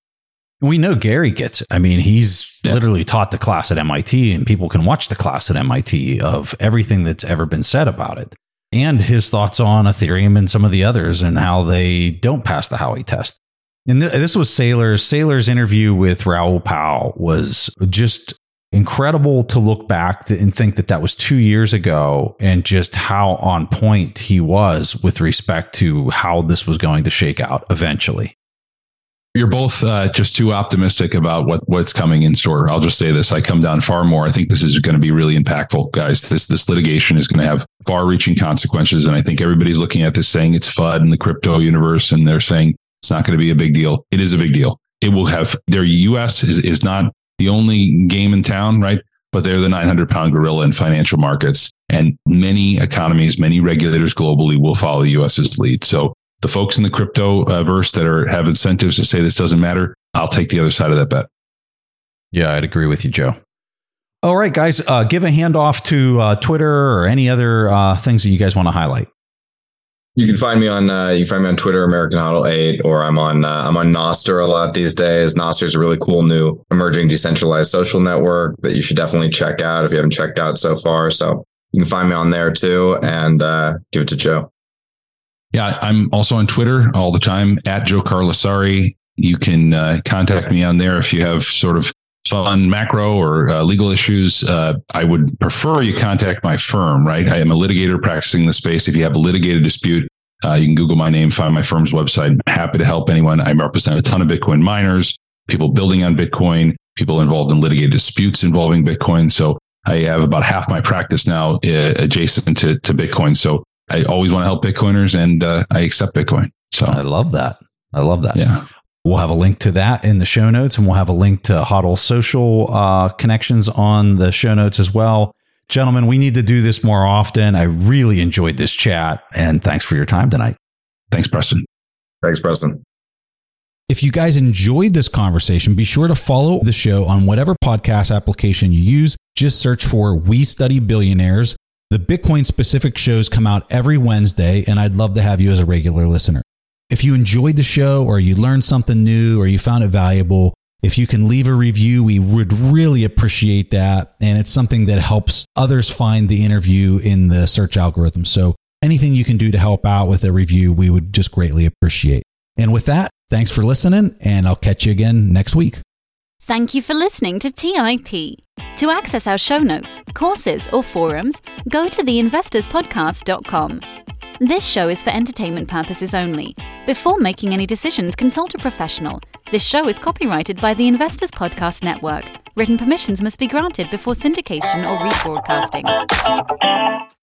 We know Gary gets it. I mean, he's yeah. literally taught the class at M I T, and people can watch the class at M I T of everything that's ever been said about it, and his thoughts on Ethereum and some of the others and how they don't pass the Howey test. And th- this was Saylor's. Saylor's interview with Raoul Pal was just incredible to look back to and think that that was two years ago, and just how on point he was with respect to how this was going to shake out eventually. You're both uh, just too optimistic about what, what's coming in store. I'll just say this. I come down far more. I think this is going to be really impactful, guys. This this litigation is going to have far-reaching consequences. And I think everybody's looking at this saying it's FUD in the crypto universe, and they're saying it's not going to be a big deal. It is a big deal. It will have their U S is, is not the only game in town, right? But they're the nine hundred pound gorilla in financial markets. And many economies, many regulators globally will follow US's lead. So the folks in the crypto uh, verse that are have incentives to say this doesn't matter, I'll take the other side of that bet. Yeah, I'd agree with you, Joe. All right, guys, uh, give a handoff to uh, Twitter or any other uh, things that you guys want to highlight. You can find me on uh, you can find me on Twitter, American Hodl eight, or I'm on uh, I'm on Nostr a lot these days. Nostr is a really cool new emerging decentralized social network that you should definitely check out if you haven't checked out so far. So you can find me on there too, and uh, give it to Joe. Yeah, I'm also on Twitter all the time at Joe Carlasare. You can uh, contact me on there if you have sort of fun macro or uh, legal issues. Uh, I would prefer you contact my firm, right? I am a litigator practicing the space. If you have a litigated dispute, uh, you can Google my name, find my firm's website. I'm happy to help anyone. I represent a ton of Bitcoin miners, people building on Bitcoin, people involved in litigated disputes involving Bitcoin. So I have about half my practice now uh, adjacent to, to Bitcoin. So I always want to help Bitcoiners, and uh, I accept Bitcoin. So I love that. I love that. Yeah. We'll have a link to that in the show notes, and we'll have a link to Hodl's social uh, connections on the show notes as well. Gentlemen, we need to do this more often. I really enjoyed this chat, and thanks for your time tonight. Thanks, Preston. Thanks, Preston. If you guys enjoyed this conversation, be sure to follow the show on whatever podcast application you use. Just search for We Study Billionaires. The Bitcoin specific shows come out every Wednesday, and I'd love to have you as a regular listener. If you enjoyed the show, or you learned something new, or you found it valuable, if you can leave a review, we would really appreciate that. And it's something that helps others find the interview in the search algorithm. So anything you can do to help out with a review, we would just greatly appreciate. And with that, thanks for listening, and I'll catch you again next week. Thank you for listening to T I P. To access our show notes, courses, or forums, go to the investors podcast dot com. This show is for entertainment purposes only. Before making any decisions, consult a professional. This show is copyrighted by the Investors Podcast Network. Written permissions must be granted before syndication or rebroadcasting.